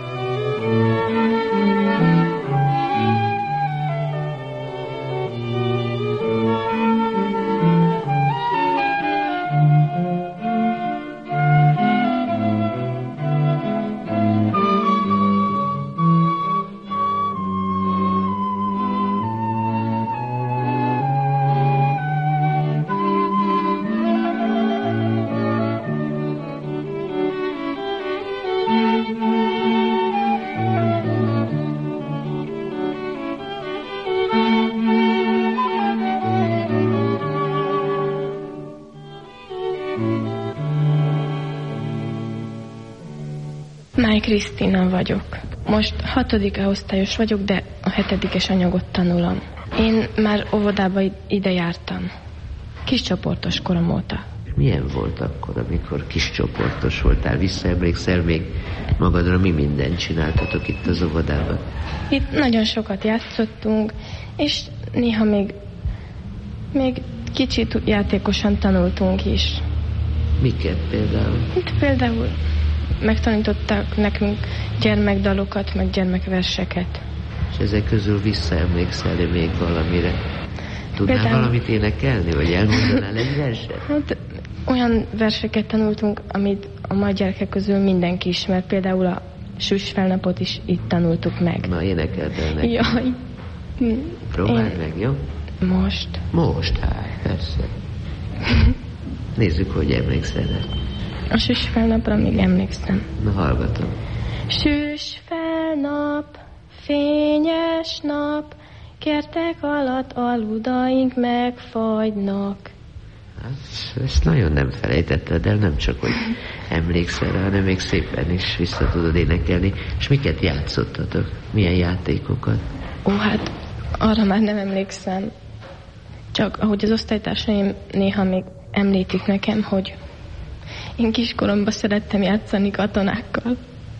Krisztina vagyok. Most 6. osztályos vagyok, de a 7. anyagot tanulom. Én már óvodába ide jártam. Kiscsoportos korom óta. Milyen volt akkor, amikor kiscsoportos voltál? Visszaemlékszel még magadra, mi mindent csináltatok itt az óvodában? Itt nagyon sokat játszottunk, és néha még kicsit játékosan tanultunk is. Miket például? Itt például megtanítottak nekünk gyermekdalokat, meg gyermekverseket. És ezek közül visszaemlékszel még valamire? Tudnál például valamit énekelni, vagy elmondanál egy verset? Hát olyan verseket tanultunk, amit a mai gyerekek közül mindenki ismer. Például a Süssfelnapot is itt tanultuk meg. Na, énekeld el nekem. Jaj. Próbáld meg, jó? Most. Most, hát, persze. Nézzük, hogy emlékszel el. A Süssfelnapra még emlékszem. Na, hallgatom. Süssfelnap, fényes nap, kertek alatt aludaink megfagynak. Hát, ezt nagyon nem felejtetted el, nem csak, hogy emlékszel rá, hanem még szépen is vissza tudod énekelni. És miket játszottatok? Milyen játékokat? Ó, hát arra már nem emlékszem. Csak ahogy az osztálytársaim néha még említik nekem, hogy én kiskoromban szerettem játszani katonákkal.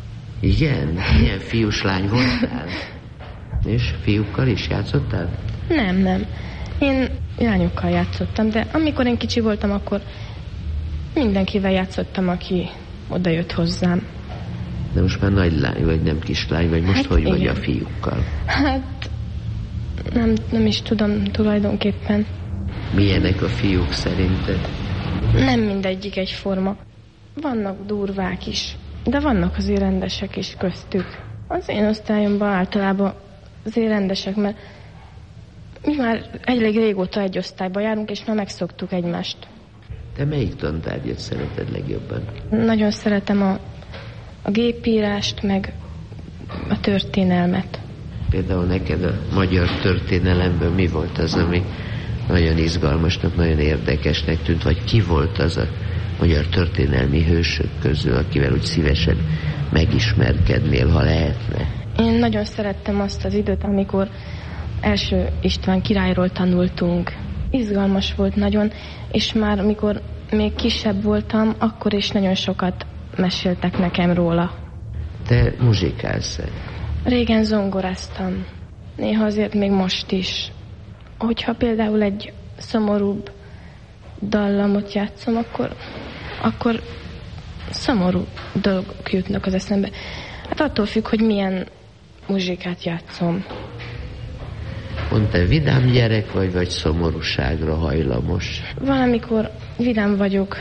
Igen? Milyen fiús-lány voltál? És fiúkkal is játszottál? Nem. Én lányokkal játszottam, de amikor én kicsi voltam, akkor mindenkivel játszottam, aki oda jött hozzám. De most már nagy lány vagy, nem kislány vagy. Most hát hogy igen. vagy a fiúkkal? Hát nem is tudom tulajdonképpen. Milyenek a fiúk szerinted? Nem mindegyik egyforma. Vannak durvák is, de vannak azért rendesek is köztük. Az én osztályomban általában azért rendesek, mert mi már elég régóta egy osztályba járunk, és már megszoktuk egymást. Te melyik tantárgyat szereted legjobban? Nagyon szeretem a gépírást, meg a történelmet. Például neked a magyar történelemből mi volt az, ami nagyon izgalmasnak, nagyon érdekesnek tűnt, vagy ki volt az a magyar történelmi hősök közül, akivel úgy szívesen megismerkednél, ha lehetne? Én nagyon szerettem azt az időt, amikor első István királyról tanultunk. Izgalmas volt nagyon, és már amikor még kisebb voltam, akkor is nagyon sokat meséltek nekem róla. Te muzsikálsz-e? Régen zongoráztam. Néha azért még most is. Hogyha például egy szomorúbb dallamot játszom, akkor szomorú dolgok jutnak az eszembe. Hát attól függ, hogy milyen muzsikát játszom. Pont te vidám gyerek vagy szomorúságra hajlamos? Valamikor vidám vagyok,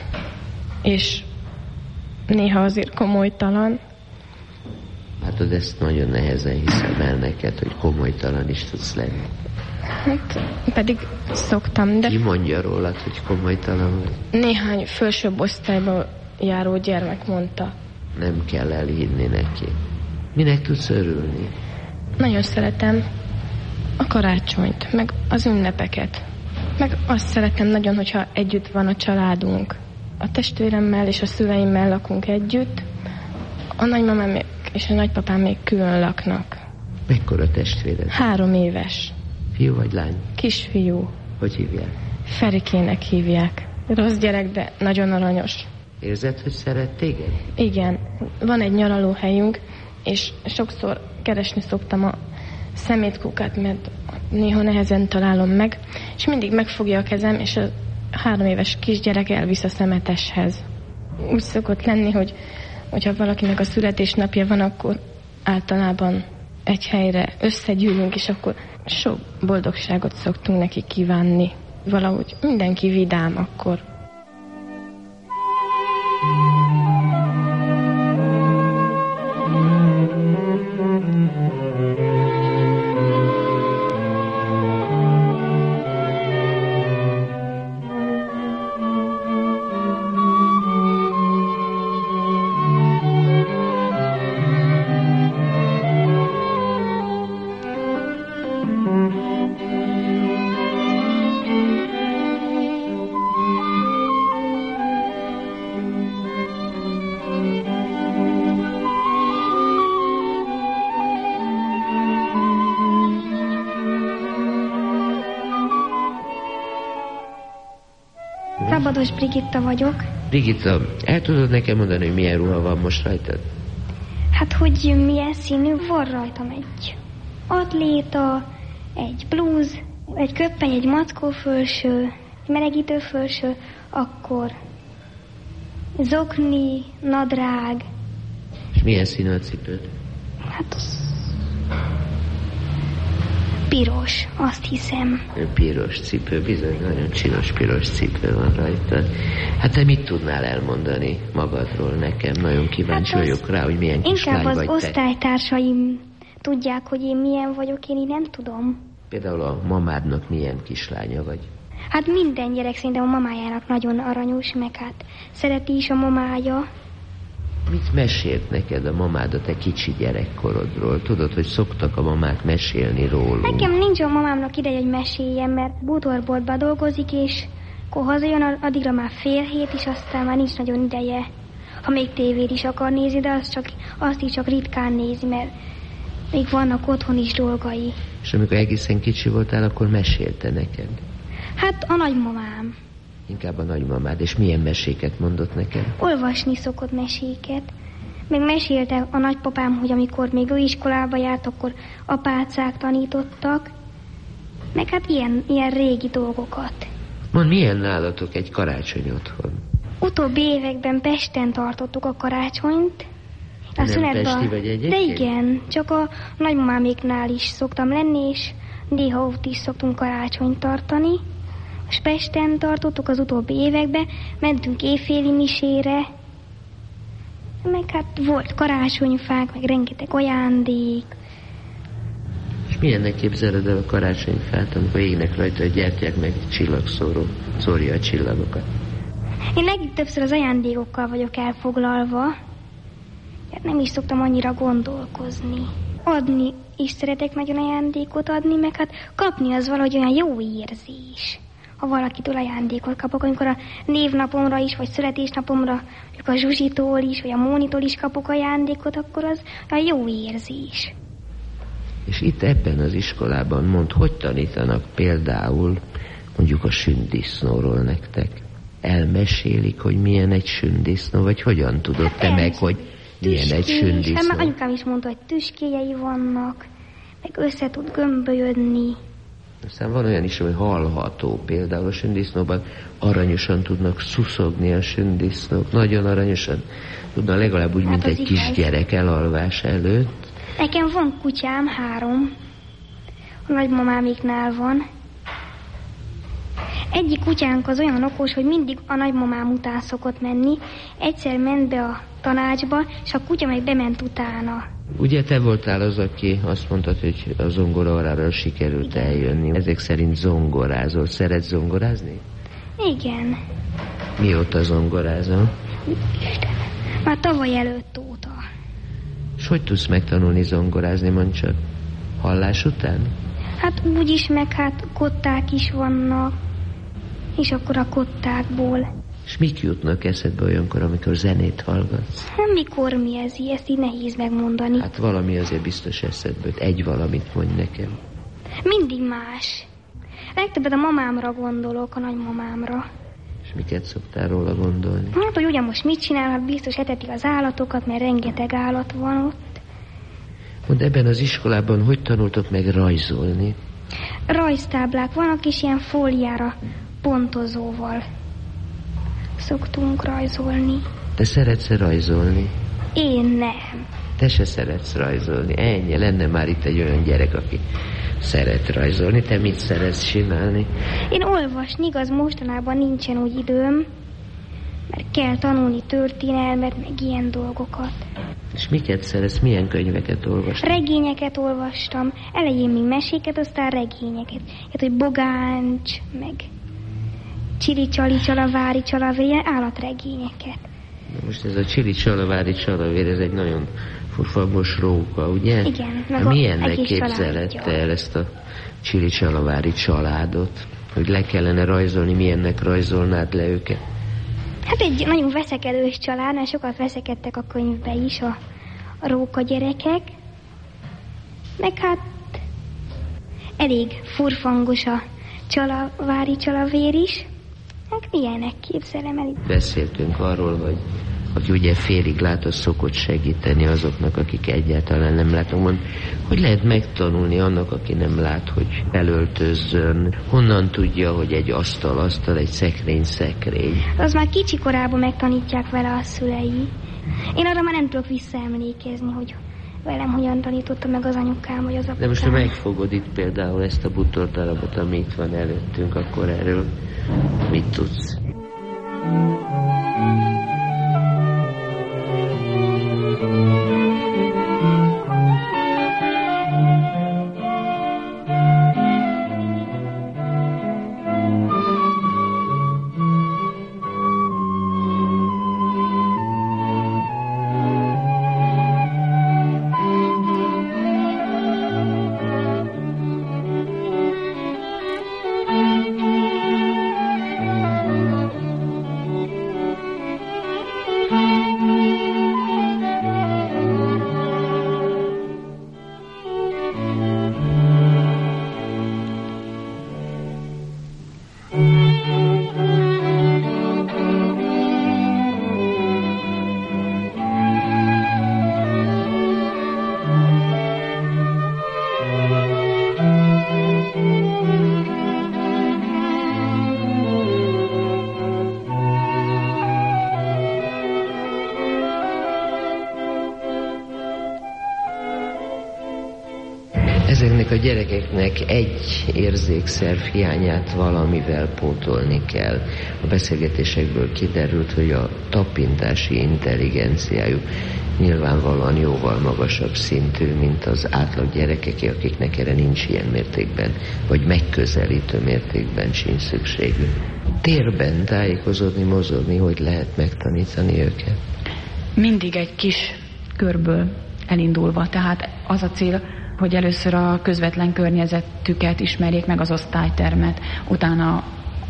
és néha azért komolytalan. Hát ezt nagyon nehezen hiszem el neked, hogy komolytalan is tudsz lenni. Hát pedig szoktam, de... Ki mondja rólad, hogy komolytalan vagy? Néhány felsőbb osztályba járó gyermek mondta. Nem kell elhinni neki. Minek tudsz örülni? Nagyon szeretem a karácsonyt, meg az ünnepeket. Meg azt szeretem nagyon, hogyha együtt van a családunk. A testvéremmel és a szüleimmel lakunk együtt. A nagymamám és a nagypapám még külön laknak. Mekkora testvéred? 3 éves. Fiú vagy lány? Kisfiú. Hogy hívják? Ferikének hívják. Rossz gyerek, de nagyon aranyos. Érzed, hogy szeret téged? Igen. Van egy nyaralóhelyünk, és sokszor keresni szoktam a szemétkukát, mert néha nehezen találom meg, és mindig megfogja a kezem, és a 3 éves kisgyerek elvisz a szemeteshez. Úgy szokott lenni, hogyha valakinek a születésnapja van, akkor általában egy helyre összegyűlünk, és akkor sok boldogságot szoktunk neki kívánni. Valahogy mindenki vidám akkor. Szabados Brigitta vagyok. Brigitta, el tudod nekem mondani, hogy milyen ruha van most rajtad? Hát, hogy milyen színű? Van rajtam egy atléta, egy blúz, egy köppeny, egy mackó fölső, egy melegítő fölső, akkor zokni, nadrág. És milyen színű a cipőd? Hát az piros, azt hiszem. Piros cipő, bizony, nagyon csinos piros cipő van rajta. Hát te mit tudnál elmondani magadról nekem? Nagyon kíváncsi vagyok rá, hogy milyen kislány vagy te. Inkább az osztálytársaim tudják, hogy én milyen vagyok, én így nem tudom. Például a mamádnak milyen kislánya vagy? Hát minden gyerek szerintem a mamájának nagyon aranyos, meg hát szereti is a mamája. Mit mesélt neked a mamád a te kicsi gyerekkorodról? Tudod, hogy szoktak a mamák mesélni rólunk? Nekem nincs a mamámnak ideje, hogy meséljem, mert bútorboltban dolgozik, és akkor hazajön, addigra már 6:30, és aztán már nincs nagyon ideje. Ha még tévét is akar nézni, de azt is csak ritkán nézi, mert még vannak otthon is dolgai. És amikor egészen kicsi voltál, akkor mesélte neked? Hát a nagymamám. Inkább a nagymamád, és milyen meséket mondott neked? Olvasni szokott meséket. Meg mesélte a nagypapám, hogy amikor még ő iskolába járt, akkor apácák tanítottak. Meg hát ilyen régi dolgokat. Mondd, milyen nálatok egy karácsony otthon? Utóbbi években Pesten tartottuk a karácsonyt. A nem pesti vagy egyébként? De igen, csak a nagymamáméknál is szoktam lenni, és néha ott is szoktunk karácsonyt tartani. És Pesten tartottuk az utóbbi években, mentünk éjféli misére, meg hát volt karácsonyfák, meg rengeteg ajándék. És milyennek képzeled el a karácsonyfát, amikor égnek rajta a gyertyák, meg csillagszóró szórja a csillagokat? Én legtöbbször az ajándékokkal vagyok elfoglalva, hát nem is szoktam annyira gondolkozni. Adni is szeretek nagyon ajándékot adni, meg hát kapni az valahogy olyan jó érzés. Ha valakitől ajándékot kapok, amikor a névnapomra is, vagy születésnapomra, mondjuk a Zsuzsitól is, vagy a Mónitól is kapok ajándékot, akkor az a jó érzés. És itt ebben az iskolában hogy tanítanak például mondjuk a sündisznóról nektek? Elmesélik, hogy milyen egy sündisznó, vagy hogyan tudod te meg, hogy milyen egy sündisznó? Hát már anyukám is mondta, hogy tüskéjei vannak, meg össze tud gömbölyödni. Aztán van olyan is, hogy hallható, például a sündisznóban aranyosan tudnak szuszogni a sündisznók, nagyon aranyosan tudnak, legalább úgy, mint egy kisgyerek elalvás előtt. Nekem van kutyám, 3, a nagymamáméknál van. Egyik kutyánk az olyan okos, hogy mindig a nagymamám után szokott menni. Egyszer ment be a tanácsba, és a kutya meg bement utána. Ugye te voltál az, aki azt mondtad, hogy a zongoraórára sikerült eljönni. Ezek szerint zongorázol. Szeretsz zongorázni? Igen. Mióta zongorázol? Már tavaly előtt óta. És hogy tudsz megtanulni zongorázni, mondd csak? Hallás után? Hát úgyis, meg hát kották is vannak, és akkor a kottákból. És mik jutnak eszedbe olyankor, amikor zenét hallgatsz? Mikor mi ez? Ezt így nehéz megmondani. Hát valami azért biztos eszedbe, egy valamit mondj nekem. Mindig más. Legtöbbet a mamámra gondolok, a nagymamámra. És miket szoktál róla gondolni? Hát, hogy ugye most mit csinálhat, biztos etetik az állatokat, mert rengeteg állat van ott. Mondd, ebben az iskolában hogy tanultok meg rajzolni? Rajztáblák vannak, és ilyen fóliára pontozóval szoktunk rajzolni. Te szeretsz rajzolni? Én nem. Te se szeretsz rajzolni. Ennyi, lenne már itt egy olyan gyerek, aki szeret rajzolni. Te mit szeretsz csinálni? Én olvasni, igaz, mostanában nincsen úgy időm, mert kell tanulni történelmet, meg ilyen dolgokat. És miket szeretsz? Milyen könyveket olvastam? Regényeket olvastam. Elején még meséket, aztán regényeket. Hát, hogy Bogáncs, meg Csili-csali, csalavári, csalavér, ilyen állatregényeket. Na most ez a Csili-csalavári, csalavér, ez egy nagyon furfangos róka, ugye? Igen. Hát milyennek képzeled te el ezt a Csili-csalavári családot? Hogy le kellene rajzolni, milyennek rajzolnád le őket? Hát egy nagyon veszekedős család, mert sokat veszekedtek a könyvbe is a róka gyerekek. Meg hát elég furfangos a csalavári, csalavér is. Hát milyenek képzelem el. Beszéltünk arról, hogy aki ugye félig lát, az szokott segíteni azoknak, akik egyáltalán nem látok. Mond, hogy lehet megtanulni annak, aki nem lát, hogy felöltözzön? Honnan tudja, hogy egy asztal, egy szekrény? Az már kicsi korában megtanítják vele a szülei. Én arra már nem tudok visszaemlékezni, hogy velem hogyan tanította meg az anyukám, vagy az apukám. De most, ha megfogod itt például ezt a bútordarabot, ami itt van előttünk, akkor erről mit tudsz? Ezeknek a gyerekeknek egy érzékszerv hiányát valamivel pótolni kell. A beszélgetésekből kiderült, hogy a tapintási intelligenciájuk nyilvánvalóan jóval magasabb szintű, mint az átlag gyerekeké, akiknek erre nincs ilyen mértékben, vagy megközelítő mértékben sincs szükségük. Térben tájékozódni, mozogni, hogy lehet megtanítani őket? Mindig egy kis körből elindulva, tehát az a cél, hogy először a közvetlen környezetüket ismerjék meg, az osztálytermet, utána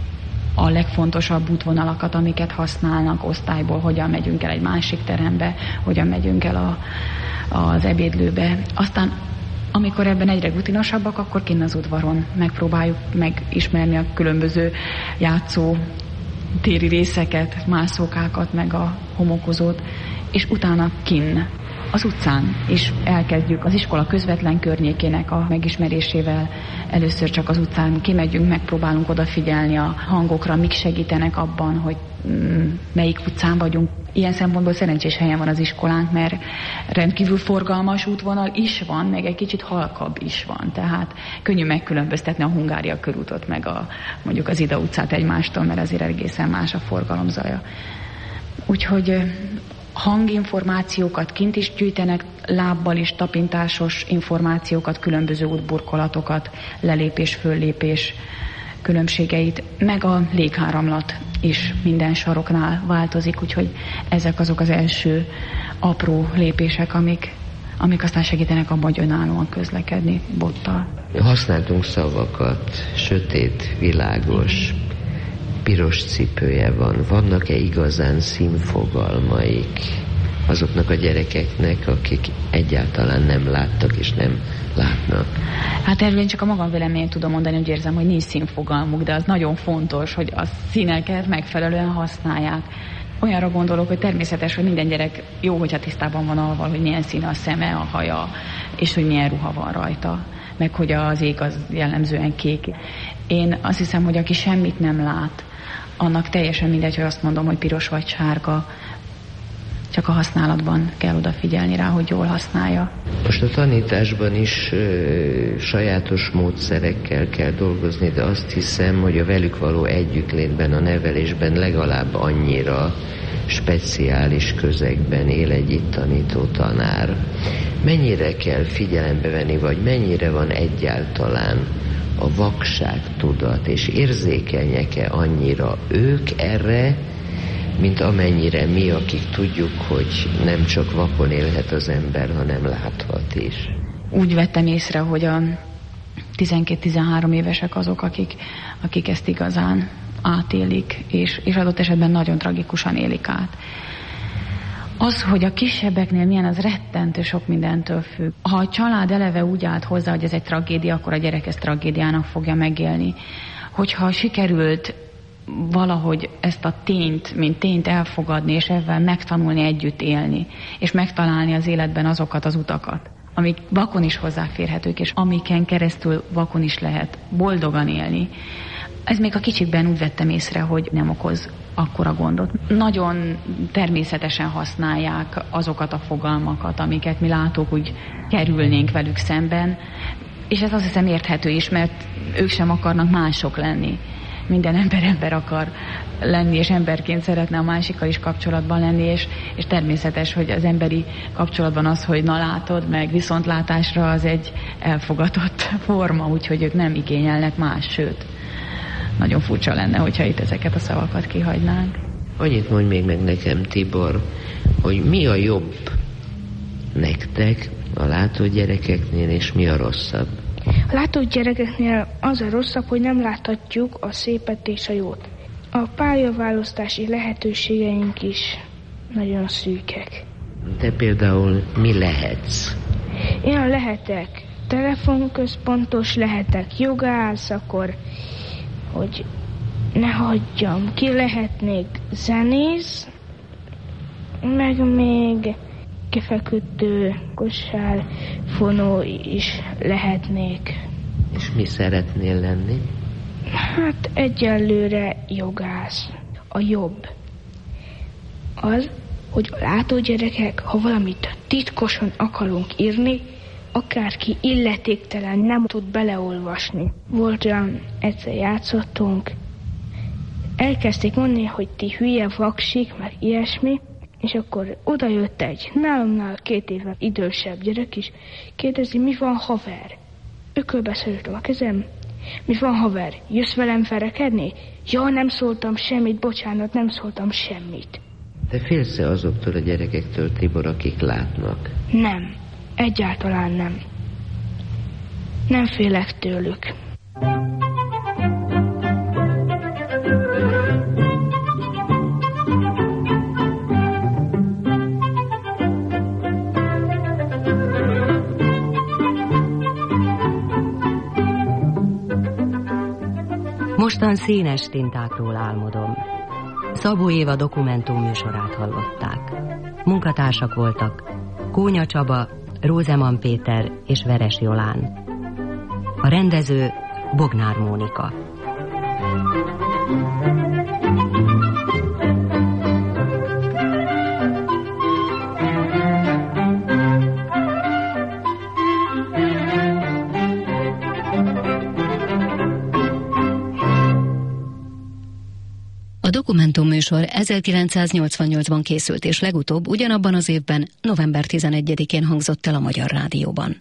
a legfontosabb útvonalakat, amiket használnak osztályból, hogyan megyünk el egy másik terembe, hogyan megyünk el az ebédlőbe. Aztán, amikor ebben egyre rutinosabbak, akkor kinn az udvaron megpróbáljuk megismerni a különböző játszó téri részeket, mászókákat, meg a homokozót, és utána kinn. Az utcán is elkezdjük az iskola közvetlen környékének a megismerésével. Először csak az utcán kimegyünk, megpróbálunk odafigyelni a hangokra, mik segítenek abban, hogy melyik utcán vagyunk. Ilyen szempontból szerencsés helyen van az iskolánk, mert rendkívül forgalmas útvonal is van, meg egy kicsit halkabb is van. Tehát könnyű megkülönböztetni a Hungária körútot, meg mondjuk az Ida utcát egymástól, mert azért egészen más a forgalomzaja. Úgyhogy hanginformációkat kint is gyűjtenek, lábbal is tapintásos információkat, különböző útburkolatokat, lelépés-föllépés különbségeit, meg a légháramlat is minden saroknál változik, úgyhogy ezek azok az első apró lépések, amik aztán segítenek abban, hogy önállóan közlekedni bottal. Használtunk szavakat, sötét, világos, piros cipője van. Vannak-e igazán színfogalmaik azoknak a gyerekeknek, akik egyáltalán nem láttak és nem látnak? Hát erről én csak a magam véleményét tudom mondani, hogy érzem, hogy nincs színfogalmuk, de az nagyon fontos, hogy a színeket megfelelően használják. Olyanra gondolok, hogy természetes, hogy minden gyerek jó, hogyha tisztában van avval, hogy milyen színe a szeme, a haja, és hogy milyen ruha van rajta, meg hogy az ég az jellemzően kék. Én azt hiszem, hogy aki semmit nem lát, annak teljesen mindegy, hogy azt mondom, hogy piros vagy sárga, csak a használatban kell odafigyelni rá, hogy jól használja. Most a tanításban is sajátos módszerekkel kell dolgozni, de azt hiszem, hogy a velük való együttlétben, a nevelésben legalább annyira speciális közegben él egy itt tanító tanár. Mennyire kell figyelembe venni, vagy mennyire van egyáltalán a vakságtudat, és érzékenyek-e annyira ők erre, mint amennyire mi, akik tudjuk, hogy nem csak vakon élhet az ember, hanem láthat is. Úgy vettem észre, hogy a 12-13 évesek azok, akik ezt igazán átélik, és adott esetben nagyon tragikusan élik át. Az, hogy a kisebbeknél milyen, az rettentő sok mindentől függ. Ha a család eleve úgy állt hozzá, hogy ez egy tragédia, akkor a gyerek ezt tragédiának fogja megélni. Hogyha sikerült valahogy ezt a tényt, mint tényt elfogadni, és ebben megtanulni együtt élni, és megtalálni az életben azokat az utakat, amik vakon is hozzáférhetők, és amiken keresztül vakon is lehet boldogan élni. Ez még a kicsikben úgy vettem észre, hogy nem okoz akkora gondot. Nagyon természetesen használják azokat a fogalmakat, amiket mi látók úgy kerülnénk velük szemben, és ez azt hiszem érthető is, mert ők sem akarnak mások lenni. Minden ember akar lenni, és emberként szeretne a másikkal is kapcsolatban lenni, és természetes, hogy az emberi kapcsolatban az, hogy na látod, meg viszontlátásra, az egy elfogadott forma, úgyhogy ők nem igényelnek más, sőt, nagyon furcsa lenne, hogyha itt ezeket a szavakat kihagynánk. Annyit mondj még meg nekem, Tibor, hogy mi a jobb nektek, a látó gyerekeknél, és mi a rosszabb? A látó gyerekeknél az a rosszabb, hogy nem láthatjuk a szépet és a jót. A pályaválasztási lehetőségeink is nagyon szűkek. Te például mi lehetsz? Én lehetek telefonközpontos, lehetek jogász, akkor, hogy ne hagyjam ki, lehetnék zenész, meg még kifeküdő, kosárfonó is lehetnék. És mi szeretnél lenni? Hát egyelőre jogász. A jobb az, hogy a látógyerekek, ha valamit titkosan akarunk írni, akárki illetéktelen nem tud beleolvasni. Volt olyan, egyszer játszottunk, elkezdték mondani, hogy ti hülye vaksik, meg ilyesmi, és akkor odajött egy nálamnál 2 éve idősebb gyerek is, kérdezi, mi van haver? Ökölbeszörögtem a kezem, mi van haver? Jössz velem verekedni? Ja, nem szóltam semmit, bocsánat, nem szóltam semmit. Te félsz-e azoktól a gyerekektől, Tibor, akik látnak? Nem, egyáltalán nem. Nem félek tőlük. Mostan színes tintákról álmodom. Szabó Éva dokumentum műsorát hallották. Munkatársak voltak Kónya Csaba, Rózeman Péter és Veres Jolán. A rendező Bognár Mónika. A dokumentumműsor 1988-ban készült, és legutóbb ugyanabban az évben, november 11-én hangzott el a Magyar Rádióban.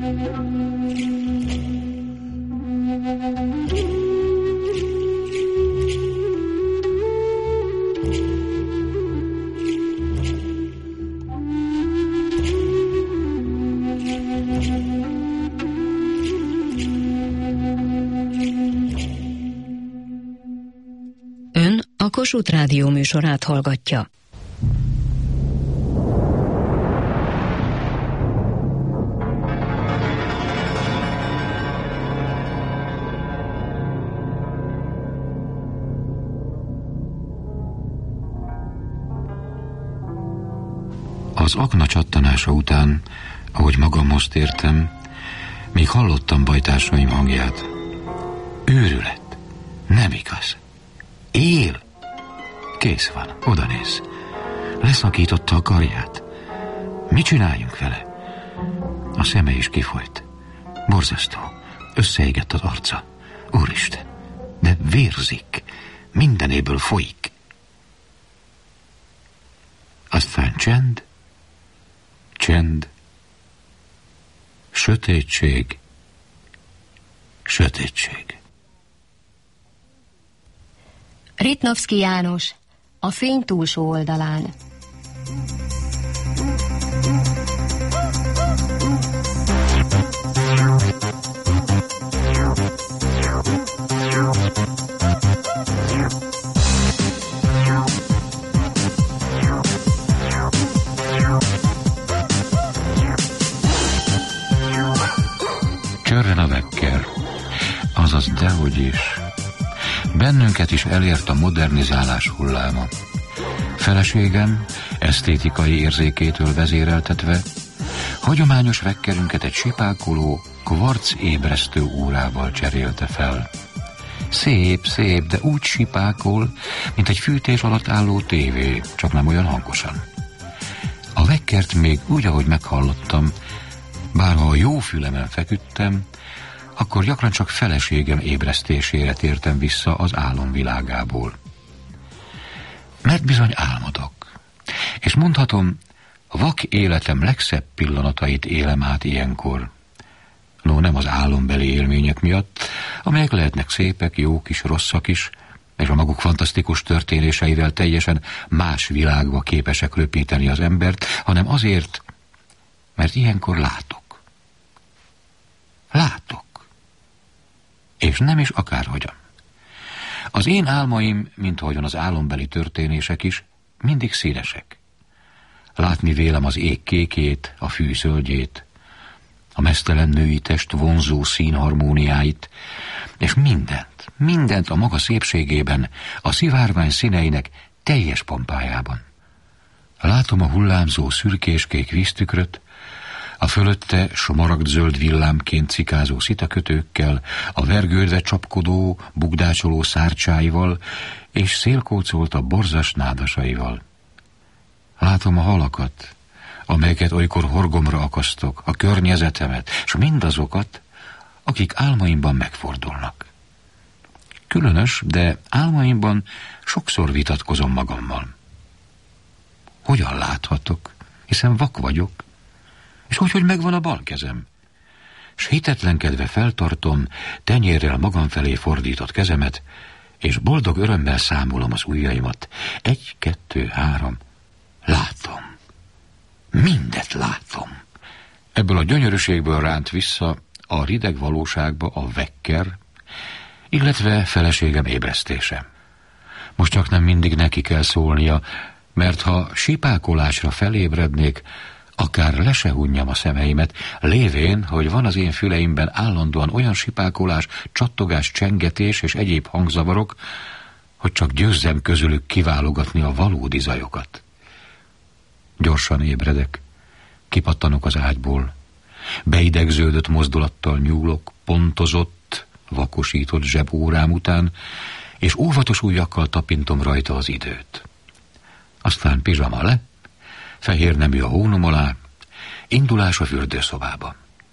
A Kossuth Rádió műsorát hallgatja. Az akna csattanása után, ahogy magamhoz tértem, még hallottam bajtársaim hangját. Őrület, nem igaz. Él! Kész van, odanéz. Leszakította a karját. Mit csináljunk vele? A szeme is kifolyt. Borzasztó. Összeégett az arca. Úristen, de vérzik. Mindenéből folyik. Aztán csend, csend, sötétség, sötétség. Ritnovszky János, a fény túlsó oldalán. Csörren a vekker, azaz dehogy is. Bennünket is elért a modernizálás hulláma. Feleségem, esztétikai érzékétől vezéreltetve, hagyományos vekkerünket egy sipákoló, kvarc ébresztő órával cserélte fel. Szép, szép, de úgy sipákol, mint egy fűtés alatt álló tévé, csak nem olyan hangosan. A vekkert még úgy, ahogy meghallottam, bár ha a jó fülemen feküdtem, akkor gyakran csak feleségem ébresztésére tértem vissza az álomvilágából. Mert bizony álmodok, és mondhatom, vak életem legszebb pillanatait élem át ilyenkor. No, nem az álombeli élmények miatt, amelyek lehetnek szépek, jók is, rosszak is, és a maguk fantasztikus történéseivel teljesen más világba képesek röpíteni az embert, hanem azért, mert ilyenkor látok. Látok. És nem is akárhogyan. Az én álmaim, mint ahogyan az álombeli történések is, mindig színesek. Látni vélem az ég kékét, a fű zöldjét, a meztelen női test vonzó színharmóniáit, és mindent a maga szépségében, a szivárvány színeinek teljes pompájában. Látom a hullámzó szürkéskék víztükröt, a fölötte smaragdzöld villámként cikázó szitakötőkkel, a vergődve csapkodó, bugdácsoló szárcsáival és szélkócolt a borzas nádasaival. Látom a halakat, amelyeket olykor horgomra akasztok, a környezetemet, s mindazokat, akik álmaimban megfordulnak. Különös, de álmaimban sokszor vitatkozom magammal. Hogyan láthatok, hiszen vak vagyok, és hogy megvan a bal kezem? S hitetlenkedve feltartom, tenyérrel magam felé fordított kezemet, és boldog örömmel számolom az ujjaimat. 1, 2, 3. Látom. Mindet látom. Ebből a gyönyörűségből ránt vissza a rideg valóságba a vekker, illetve feleségem ébresztése. Most csak nem mindig neki kell szólnia, mert ha sipákolásra felébrednék, akár le se hunnyam a szemeimet, lévén, hogy van az én füleimben állandóan olyan sipákolás, csattogás, csengetés és egyéb hangzavarok, hogy csak győzzem közülük kiválogatni a valódi zajokat. Gyorsan ébredek, kipattanok az ágyból, beidegződött mozdulattal nyúlok, pontozott, vakosított zsebórám után, és óvatos ujjakkal tapintom rajta az időt. Aztán pizsama le, fehér nemű a hónom alá, indulás a fürdőszobába.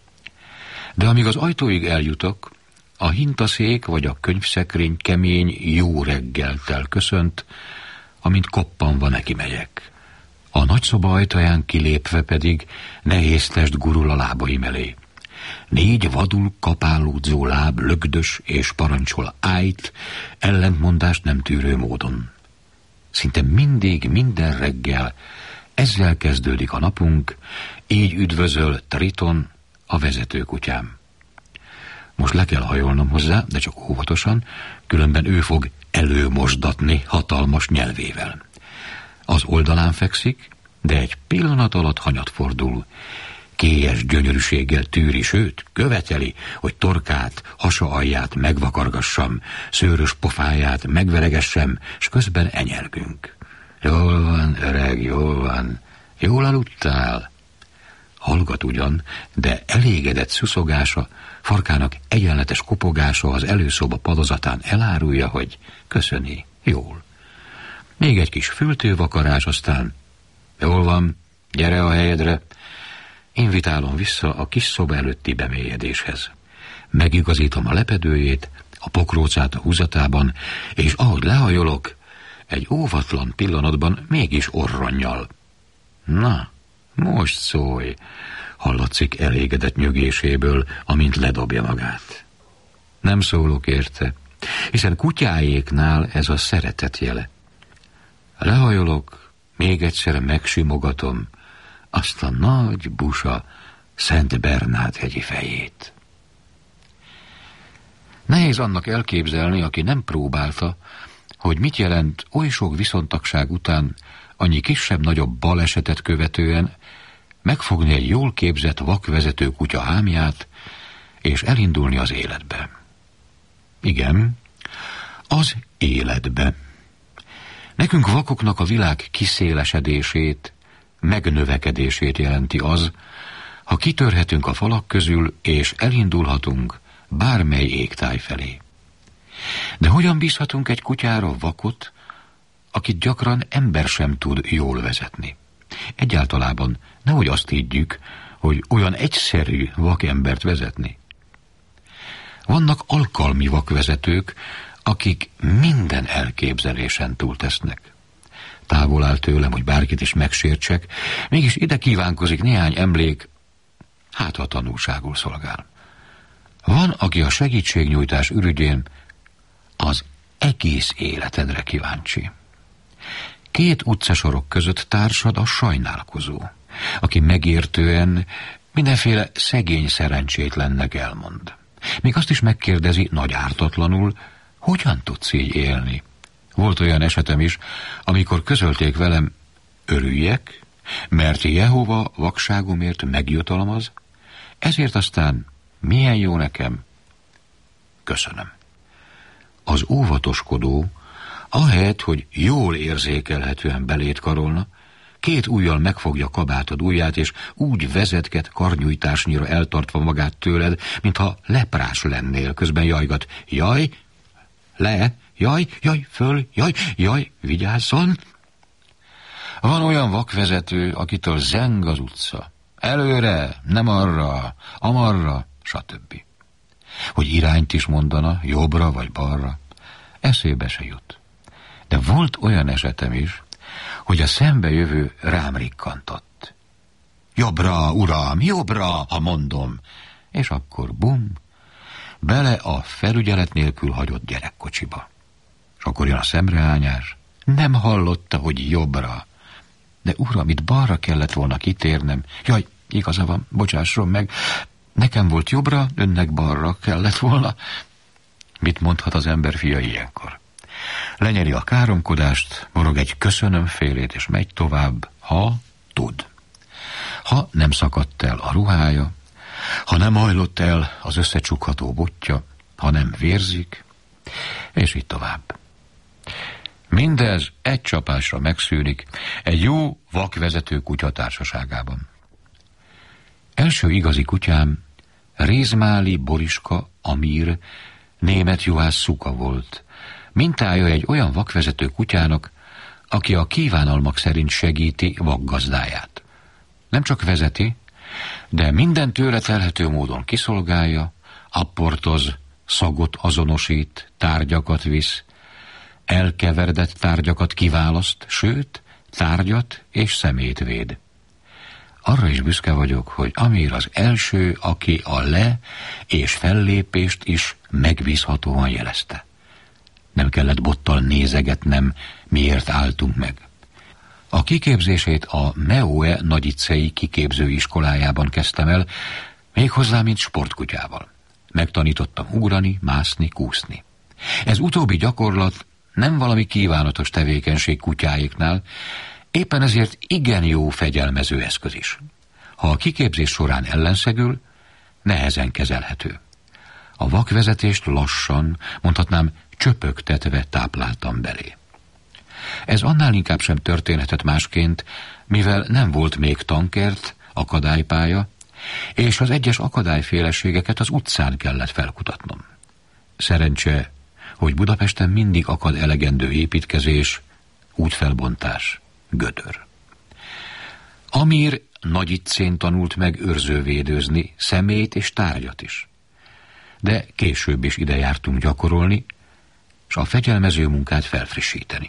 De amíg az ajtóig eljutok, a hintaszék vagy a könyvszekrény kemény jó reggeltel köszönt, amint koppanva neki megyek. A nagyszoba ajtaján kilépve pedig nehéz test gurul a lábaim elé. 4 vadul kapálódzó láb lögdös és parancsol ájt, ellentmondást nem tűrő módon. Szinte mindig, minden reggel ezzel kezdődik a napunk, így üdvözöl Triton, a vezetőkutyám. Most le kell hajolnom hozzá, de csak óvatosan, különben ő fog előmosdatni hatalmas nyelvével. Az oldalán fekszik, de egy pillanat alatt hanyat fordul. Kélyes gyönyörűséggel tűri, sőt, követeli, hogy torkát, hasa alját megvakargassam, szőrös pofáját megveregessem, s közben enyelgünk. Jól van, öreg, jól van. Jól aludtál? Hallgat ugyan, de elégedett szuszogása, farkának egyenletes kopogása az előszoba padozatán elárulja, hogy köszöni, jól. Még egy kis fültővakarás, aztán jól van, gyere a helyedre. Invitálom vissza a kis szoba előtti bemélyedéshez. Megigazítom a lepedőjét, a pokrócát a húzatában, és ahogy lehajolok, egy óvatlan pillanatban mégis orronnyal. Na, most szólj, hallatszik elégedett nyögéséből, amint ledobja magát. Nem szólok érte, hiszen kutyáéknál ez a szeretet jele. Lehajolok, még egyszer megsimogatom azt a nagy busa Szent Bernát hegyi fejét. Nehéz annak elképzelni, aki nem próbálta, hogy mit jelent oly sok viszontagság után, annyi kisebb-nagyobb balesetet követően megfogni egy jól képzett vakvezető kutya hámját, és elindulni az életbe. Igen, az életbe. Nekünk vakoknak a világ kiszélesedését, megnövekedését jelenti az, ha kitörhetünk a falak közül, és elindulhatunk bármely égtáj felé. De hogyan bízhatunk egy kutyára vakot, akit gyakran ember sem tud jól vezetni? Egyáltalában nehogy azt higgyük, hogy olyan egyszerű vakembert vezetni. Vannak alkalmi vakvezetők, akik minden elképzelésen túltesznek. Távol áll tőlem, hogy bárkit is megsértsek, mégis ide kívánkozik néhány emlék, hát ha tanulságul szolgál. Van, aki a segítségnyújtás ürügyén az egész életedre kíváncsi. 2 utcasorok között társad a sajnálkozó, aki megértően mindenféle szegény szerencsétlennek elmond. Még azt is megkérdezi nagy ártatlanul, hogyan tudsz így élni. Volt olyan esetem is, amikor közölték velem, örüljek, mert Jehova vakságomért megjutalmaz, ezért aztán milyen jó nekem. Köszönöm. Az óvatoskodó, ahelyett, hogy jól érzékelhetően belét karolna, 2 ujjal megfogja kabátod ujját, és úgy vezetget karnyújtásnyira eltartva magát tőled, mintha leprás lennél, közben jajgat. Jaj, le, jaj, jaj, föl, jaj, vigyázzon! Van olyan vakvezető, akitől zeng az utca. Előre, nem arra, amarra, stb. Hogy irányt is mondana, jobbra vagy balra, eszébe se jut. De volt olyan esetem is, hogy a szembejövő rám rikkantott. Jobbra, uram, jobbra, ha mondom. És akkor bum, bele a felügyelet nélkül hagyott gyerekkocsiba. És akkor jön a szemrehányás. Nem hallotta, hogy jobbra. De uram, itt balra kellett volna kitérnem. Jaj, igaza van, bocsásson meg. Nekem volt jobbra, önnek balra kellett volna. Mit mondhat az ember fia ilyenkor? Lenyeri a káromkodást, morog egy köszönömfélét, és megy tovább, ha tud. Ha nem szakadt el a ruhája, ha nem hajlott el az összecsukható botja, ha nem vérzik, és így tovább. Mindez egy csapásra megszűnik egy jó vakvezető kutya társaságában. Első igazi kutyám Rézmáli Boriska Amír, német juhász szuka volt, mintája egy olyan vakvezető kutyának, aki a kívánalmak szerint segíti vakgazdáját. Nem csak vezeti, de minden tőle telhető módon kiszolgálja, apportoz, szagot azonosít, tárgyakat visz, elkeveredett tárgyakat kiválaszt, sőt, tárgyat és szemét véd. arra is büszke vagyok, hogy Amir az első, aki a és fellépést is megbízhatóan jelezte. Nem kellett bottal nézegetnem, miért álltunk meg. A kiképzését a Meoe nagyicei kiképzőiskolájában kezdtem el, méghozzá, mint sportkutyával. Megtanítottam ugrani, mászni, kúszni. Ez utóbbi gyakorlat nem valami kívánatos tevékenység kutyáiknál, éppen ezért igen jó fegyelmező eszköz is. Ha a kiképzés során ellenszegül, nehezen kezelhető. A vakvezetést lassan, mondhatnám csöpögtetve tápláltam belé. Ez annál inkább sem történhetett másként, mivel nem volt még tankert, akadálypálya, és az egyes akadályféleségeket az utcán kellett felkutatnom. Szerencse, hogy Budapesten mindig akad elegendő építkezés, útfelbontás, gödör. Amir Nagyicén tanult meg őrzővédőzni, személyt és tárgyat is. De később is ide jártunk gyakorolni, és a fegyelmező munkát felfrissíteni.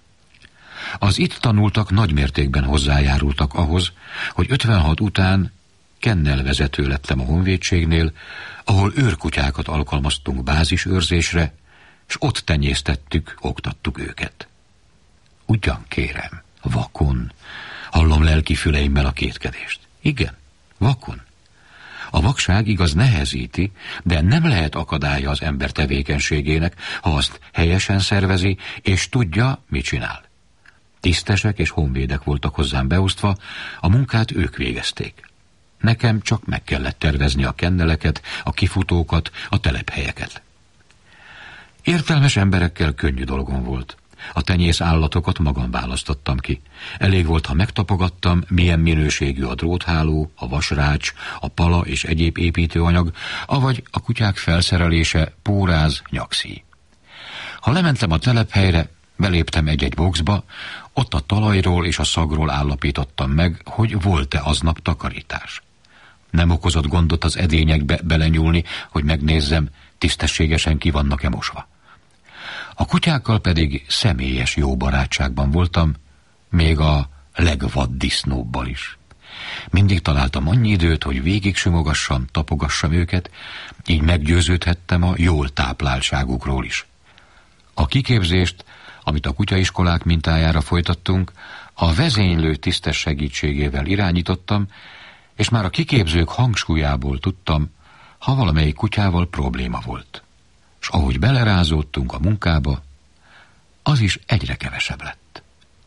Az itt tanultak nagymértékben hozzájárultak ahhoz, hogy 56 után kennelvezető lettem a honvédségnél, ahol őrkutyákat alkalmaztunk bázisőrzésre, és ott tenyésztettük, oktattuk őket. Ugyan kérem, vakon, hallom lelki füleimmel a kétkedést. Igen, vakon. A vakság igaz nehezíti, de nem lehet akadálya az ember tevékenységének, ha azt helyesen szervezi, és tudja, mit csinál. Tisztesek és honvédek voltak hozzám beosztva, a munkát ők végezték. Nekem csak meg kellett tervezni a kenneleket, a kifutókat, a telephelyeket. Értelmes emberekkel könnyű dolgom volt. A tenyész állatokat magam választottam ki. Elég volt, ha megtapogattam, milyen minőségű a drótháló, a vasrács, a pala és egyéb építőanyag, avagy a kutyák felszerelése, póráz, nyakszíj. Ha lementem a telephelyre, beléptem egy-egy boxba, ott a talajról és a szagról állapítottam meg, hogy volt-e aznap takarítás. Nem okozott gondot az edényekbe belenyúlni, hogy megnézzem, tisztességesen ki vannak-e mosva. A kutyákkal pedig személyes jó barátságban voltam, még a legvaddisznóbbal is. Mindig találtam annyi időt, hogy végig simogassam, tapogassam őket, így meggyőződhettem a jól tápláltságukról is. A kiképzést, amit a kutyaiskolák mintájára folytattunk, a vezénylő tisztes segítségével irányítottam, és már a kiképzők hangsúlyából tudtam, ha valamelyik kutyával probléma volt. És ahogy belerázódtunk a munkába, az is egyre kevesebb lett.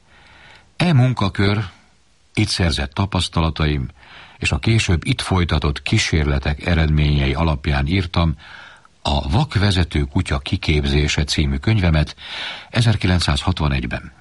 E munkakör, itt szerzett tapasztalataim, és a később itt folytatott kísérletek eredményei alapján írtam a Vakvezető kutya kiképzése című könyvemet 1961-ben.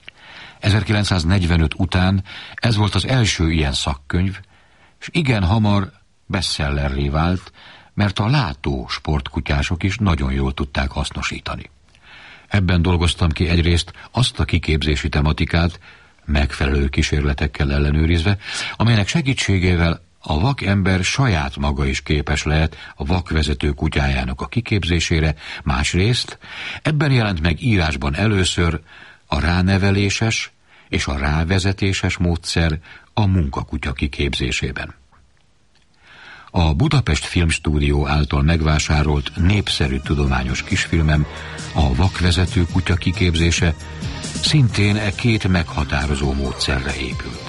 1945 után ez volt az első ilyen szakkönyv, és igen hamar bestsellerré vált, mert a látó sportkutyások is nagyon jól tudták hasznosítani. Ebben dolgoztam ki egyrészt azt a kiképzési tematikát, megfelelő kísérletekkel ellenőrizve, amelynek segítségével a vakember saját maga is képes lehet a vakvezető kutyájának a kiképzésére, másrészt ebben jelent meg írásban először a ráneveléses és a rávezetéses módszer a munkakutya kiképzésében. A Budapest Filmstúdió által megvásárolt népszerű tudományos kisfilmem, a Vakvezető kutya kiképzése szintén e két meghatározó módszerre épült.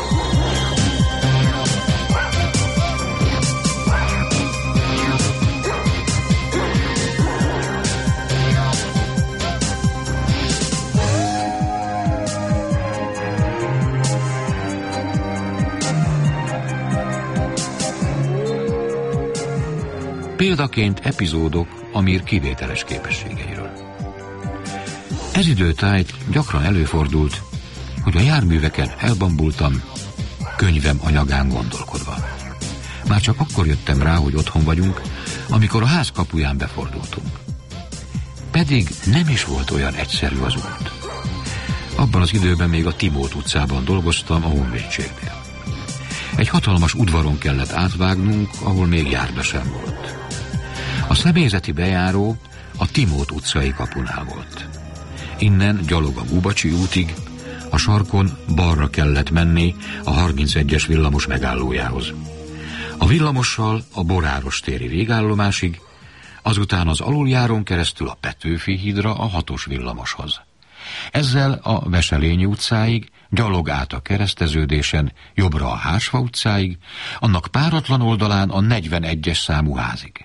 Példaként epizódok Amir kivételes képességeiről. Ez időtájt gyakran előfordult, hogy a járműveken elbambultam, könyvem anyagán gondolkodva. Már csak akkor jöttem rá, hogy otthon vagyunk, amikor a ház kapuján befordultunk. Pedig nem is volt olyan egyszerű az út. Abban az időben még a Timót utcában dolgoztam a honvédségnél. Egy hatalmas udvaron kellett átvágnunk, ahol még járda sem volt. A személyzeti bejáró a Timót utcai kapunál volt. Innen gyalog a Gubacsi útig, A sarkon balra kellett menni a 31-es villamos megállójához. A villamossal a Boráros téri végállomásig, azután az aluljáron keresztül a Petőfi hídra a 6-os villamoshoz. Ezzel a Veselényi utcáig, gyalog át a kereszteződésen, jobbra a Hársfa utcáig, annak páratlan oldalán a 41-es számú házig.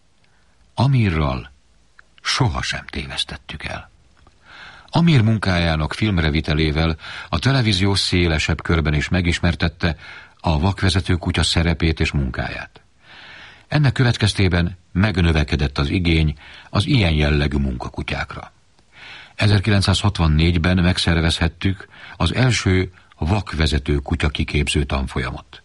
Amirral sohasem tévesztettük el. Amir munkájának filmrevitelével a televízió szélesebb körben is megismertette a vakvezető kutya szerepét és munkáját. Ennek következtében megnövekedett az igény az ilyen jellegű munkakutyákra. 1964-ben megszervezhettük az első vakvezető kutya kiképző tanfolyamot.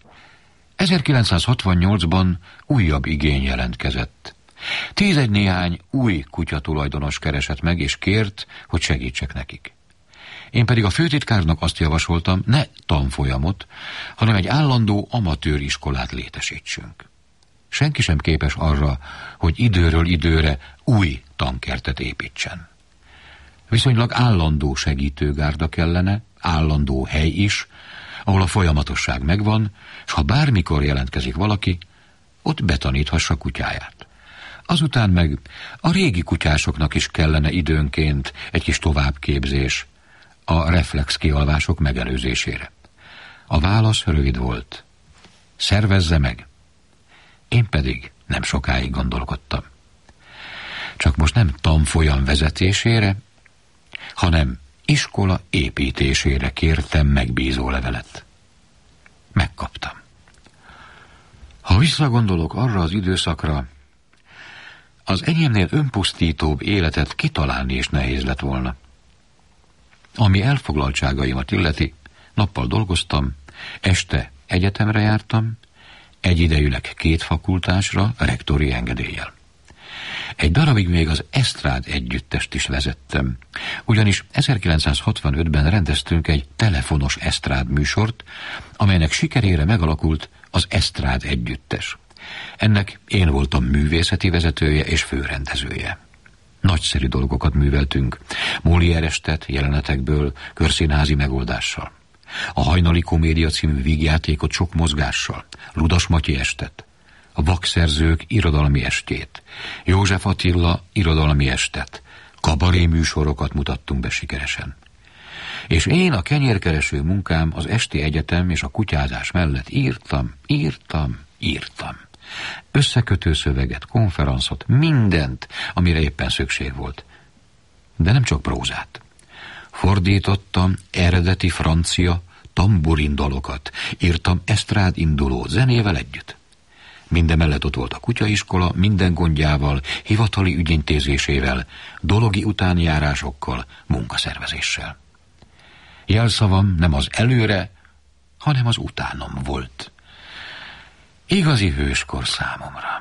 1968-ban újabb igény jelentkezett. 10 néhány új kutyatulajdonos keresett meg, és kért, hogy segítsek nekik. Én pedig a főtitkárnak azt javasoltam, ne tanfolyamot, hanem egy állandó amatőr iskolát létesítsünk. Senki sem képes arra, hogy időről időre új tankertet építsen. Viszonylag állandó segítőgárda kellene, állandó hely is, ahol a folyamatosság megvan, és ha bármikor jelentkezik valaki, ott betaníthassa kutyáját. Azután meg a régi kutyásoknak is kellene időnként egy kis továbbképzés a reflex kialvások megelőzésére. A válasz rövid volt. Szervezze meg. Én pedig nem sokáig gondolkodtam. Csak most nem tanfolyam vezetésére, hanem iskola építésére kértem megbízó levelet. Megkaptam. Ha visszagondolok arra az időszakra, az enyémnél önpusztítóbb életet kitalálni is nehéz lett volna. Ami elfoglaltságaimat illeti, nappal dolgoztam, este egyetemre jártam, egyidejűleg 2 fakultásra, rektori engedéllyel. Egy darabig még az esztrád együttest is vezettem, ugyanis 1965-ben rendeztünk egy telefonos esztrád műsort, amelynek sikerére megalakult az esztrád együttes. Ennek én voltam művészeti vezetője és főrendezője. Nagyszerű dolgokat műveltünk, Molière estet jelenetekből körszínházi megoldással. A Hajnali Komédia című vígjátékot sok mozgással, Ludas Matyi estet, a Vakszerzők irodalmi estjét, József Attila irodalmi estet, kabaré műsorokat mutattunk be sikeresen. És én a kenyérkereső munkám az esti egyetem és a kutyázás mellett írtam. Összekötő szöveget, konferencot, mindent, amire éppen szükség volt. De nem csak prózát. Fordítottam eredeti francia tamburindalokat, írtam esztrád induló zenével együtt. Mindemellett ott volt a kutyaiskola, minden gondjával, hivatali ügyintézésével, dologi utánjárásokkal, munkaszervezéssel. Jelszavam nem az előre, hanem az utánom volt. Igazi hőskor számomra.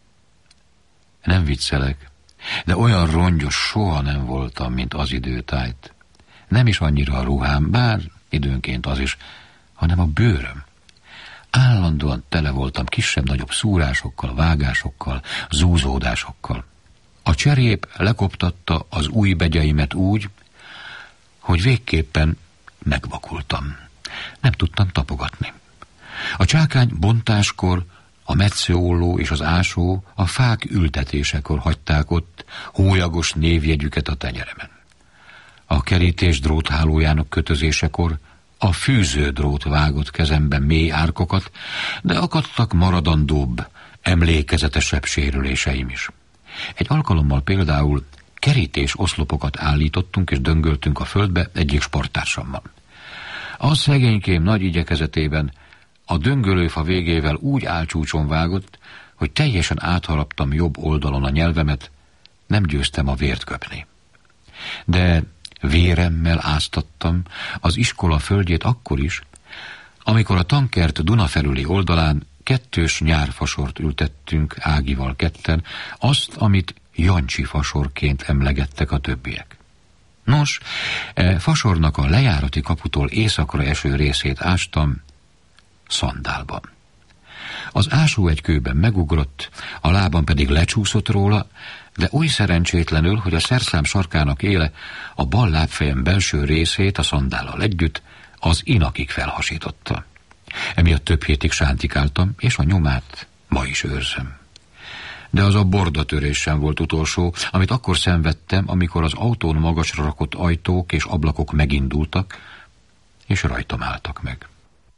Nem viccelek, de olyan rongyos soha nem voltam, mint az időtájt. Nem is annyira a ruhám, bár időnként az is, hanem a bőröm. Állandóan tele voltam kisebb-nagyobb szúrásokkal, vágásokkal, zúzódásokkal. A cserép lekoptatta az új begyeimet úgy, hogy végképpen megvakultam. Nem tudtam tapogatni. A csákány bontáskor, a metszőolló és az ásó a fák ültetésekor hagyták ott hólyagos névjegyüket a tenyeremen. A kerítés dróthálójának kötözésekor a fűződrót vágott kezemben mély árkokat, de akadtak maradandóbb, emlékezetesebb sérüléseim is. Egy alkalommal például kerítés oszlopokat állítottunk és döngöltünk a földbe egyik sporttársammal. Az szegénykém nagy igyekezetében a döngölőfa végével úgy álcsúcson vágott, hogy teljesen átharaptam jobb oldalon a nyelvemet, nem győztem a vért köpni. De véremmel áztattam az iskola földjét akkor is, amikor a tankert Duna felüli oldalán 2 nyárfasort ültettünk Ágival ketten, azt, amit Jancsi fasorként emlegettek a többiek. Nos, fasornak a lejárati kaputól északra eső részét ástam szandálban. Az ásó egy kőben megugrott, a lábam pedig lecsúszott róla, de oly szerencsétlenül, hogy a szerszám sarkának éle a bal lábfejem belső részét a szandállal együtt az inakig felhasította. Emiatt több hétig sántikáltam, és a nyomát ma is őrzöm. De az a bordatörés sem volt utolsó, amit akkor szenvedtem, amikor az autón magasra rakott ajtók és ablakok megindultak, és rajtam álltak meg.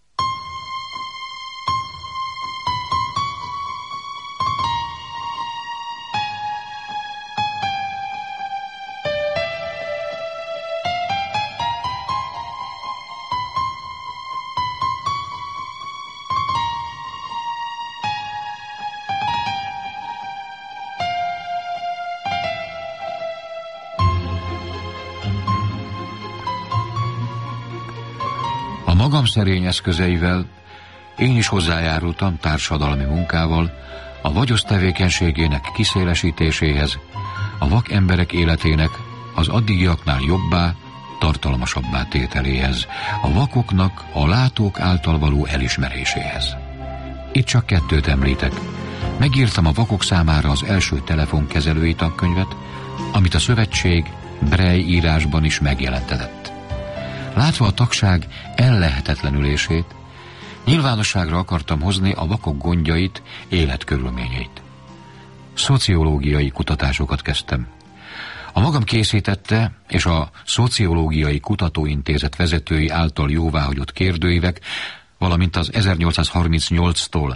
Magam szerény eszközeivel én is hozzájárultam társadalmi munkával a vagyosz tevékenységének kiszélesítéséhez, a vak emberek életének az addigiaknál jobbá, tartalmasabbá tételéhez, a vakoknak a látók által való elismeréséhez. Itt csak kettőt említek. Megírtam a vakok számára az első telefonkezelői tankönyvet, amit a szövetség Braille írásban is megjelentetett. Látva a tagság ellehetetlenülését, nyilvánosságra akartam hozni a vakok gondjait, életkörülményeit. Szociológiai kutatásokat kezdtem. A magam készítette és a Szociológiai Kutatóintézet vezetői által jóváhagyott kérdőívek, valamint az 1838-tól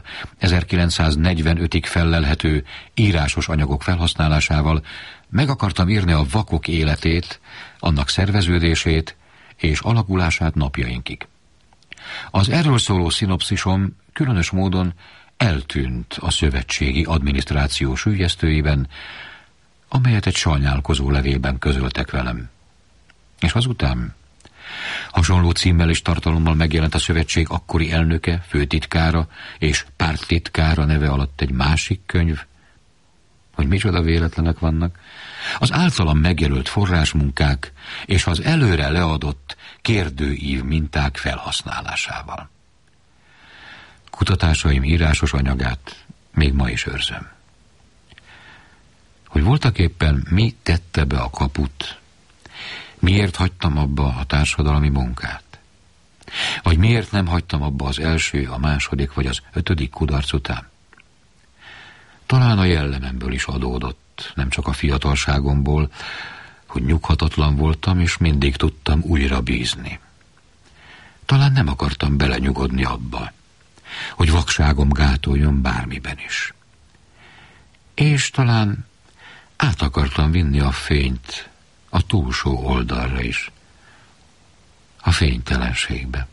1945-ig fellelhető írásos anyagok felhasználásával meg akartam írni a vakok életét, annak szerveződését és alakulását napjainkig. Az erről szóló szinopszisom különös módon eltűnt a szövetségi adminisztráció süllyesztőiben, amelyet egy sajnálkozó levélben közöltek velem. És azután hasonló címmel és tartalommal megjelent a szövetség akkori elnöke, főtitkára és párttitkára neve alatt egy másik könyv, hogy micsoda véletlenek vannak, az általam megjelölt forrásmunkák és az előre leadott kérdőív minták felhasználásával. Kutatásaim írásos anyagát még ma is őrzöm. Hogy voltaképpen mi tette be a kaput, miért hagytam abba a társadalmi munkát, vagy miért nem hagytam abba az első, a második vagy az 5. kudarc után. Talán a jellememből is adódott, nem csak a fiatalságomból, hogy nyughatatlan voltam, és mindig tudtam újra bízni. Talán nem akartam belenyugodni abba, hogy vakságom gátoljon bármiben is. És talán át akartam vinni a fényt a túlsó oldalra is, a fénytelenségbe.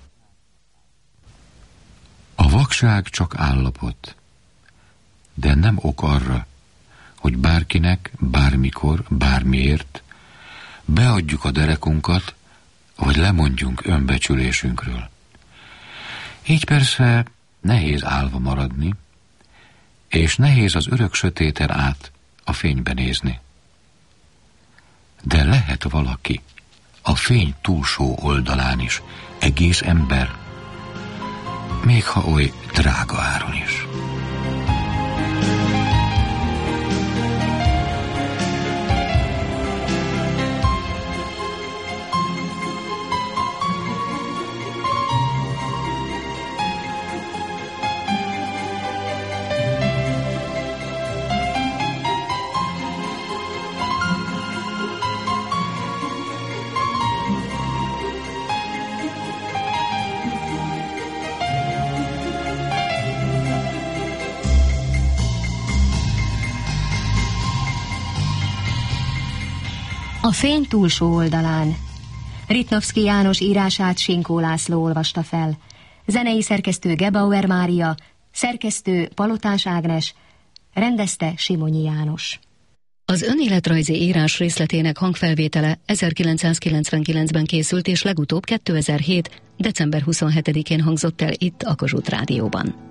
A vakság csak állapot, de nem ok arra, hogy bárkinek, bármikor, bármiért beadjuk a derekunkat, vagy lemondjunk önbecsülésünkről. Így persze nehéz állva maradni, és nehéz az örök sötéten át a fénybe nézni. De lehet valaki a fény túlsó oldalán is egész ember, még ha oly drága áron is. A fény túlsó oldalán. Ritnovszky János írását Sinkó László olvasta fel. Zenei szerkesztő Gebauer Mária, szerkesztő Palotás Ágnes, rendezte Simonyi János. Az önéletrajzi írás részletének hangfelvétele 1999-ben készült, és legutóbb 2007. december 27-én hangzott el itt a Kossuth Rádióban.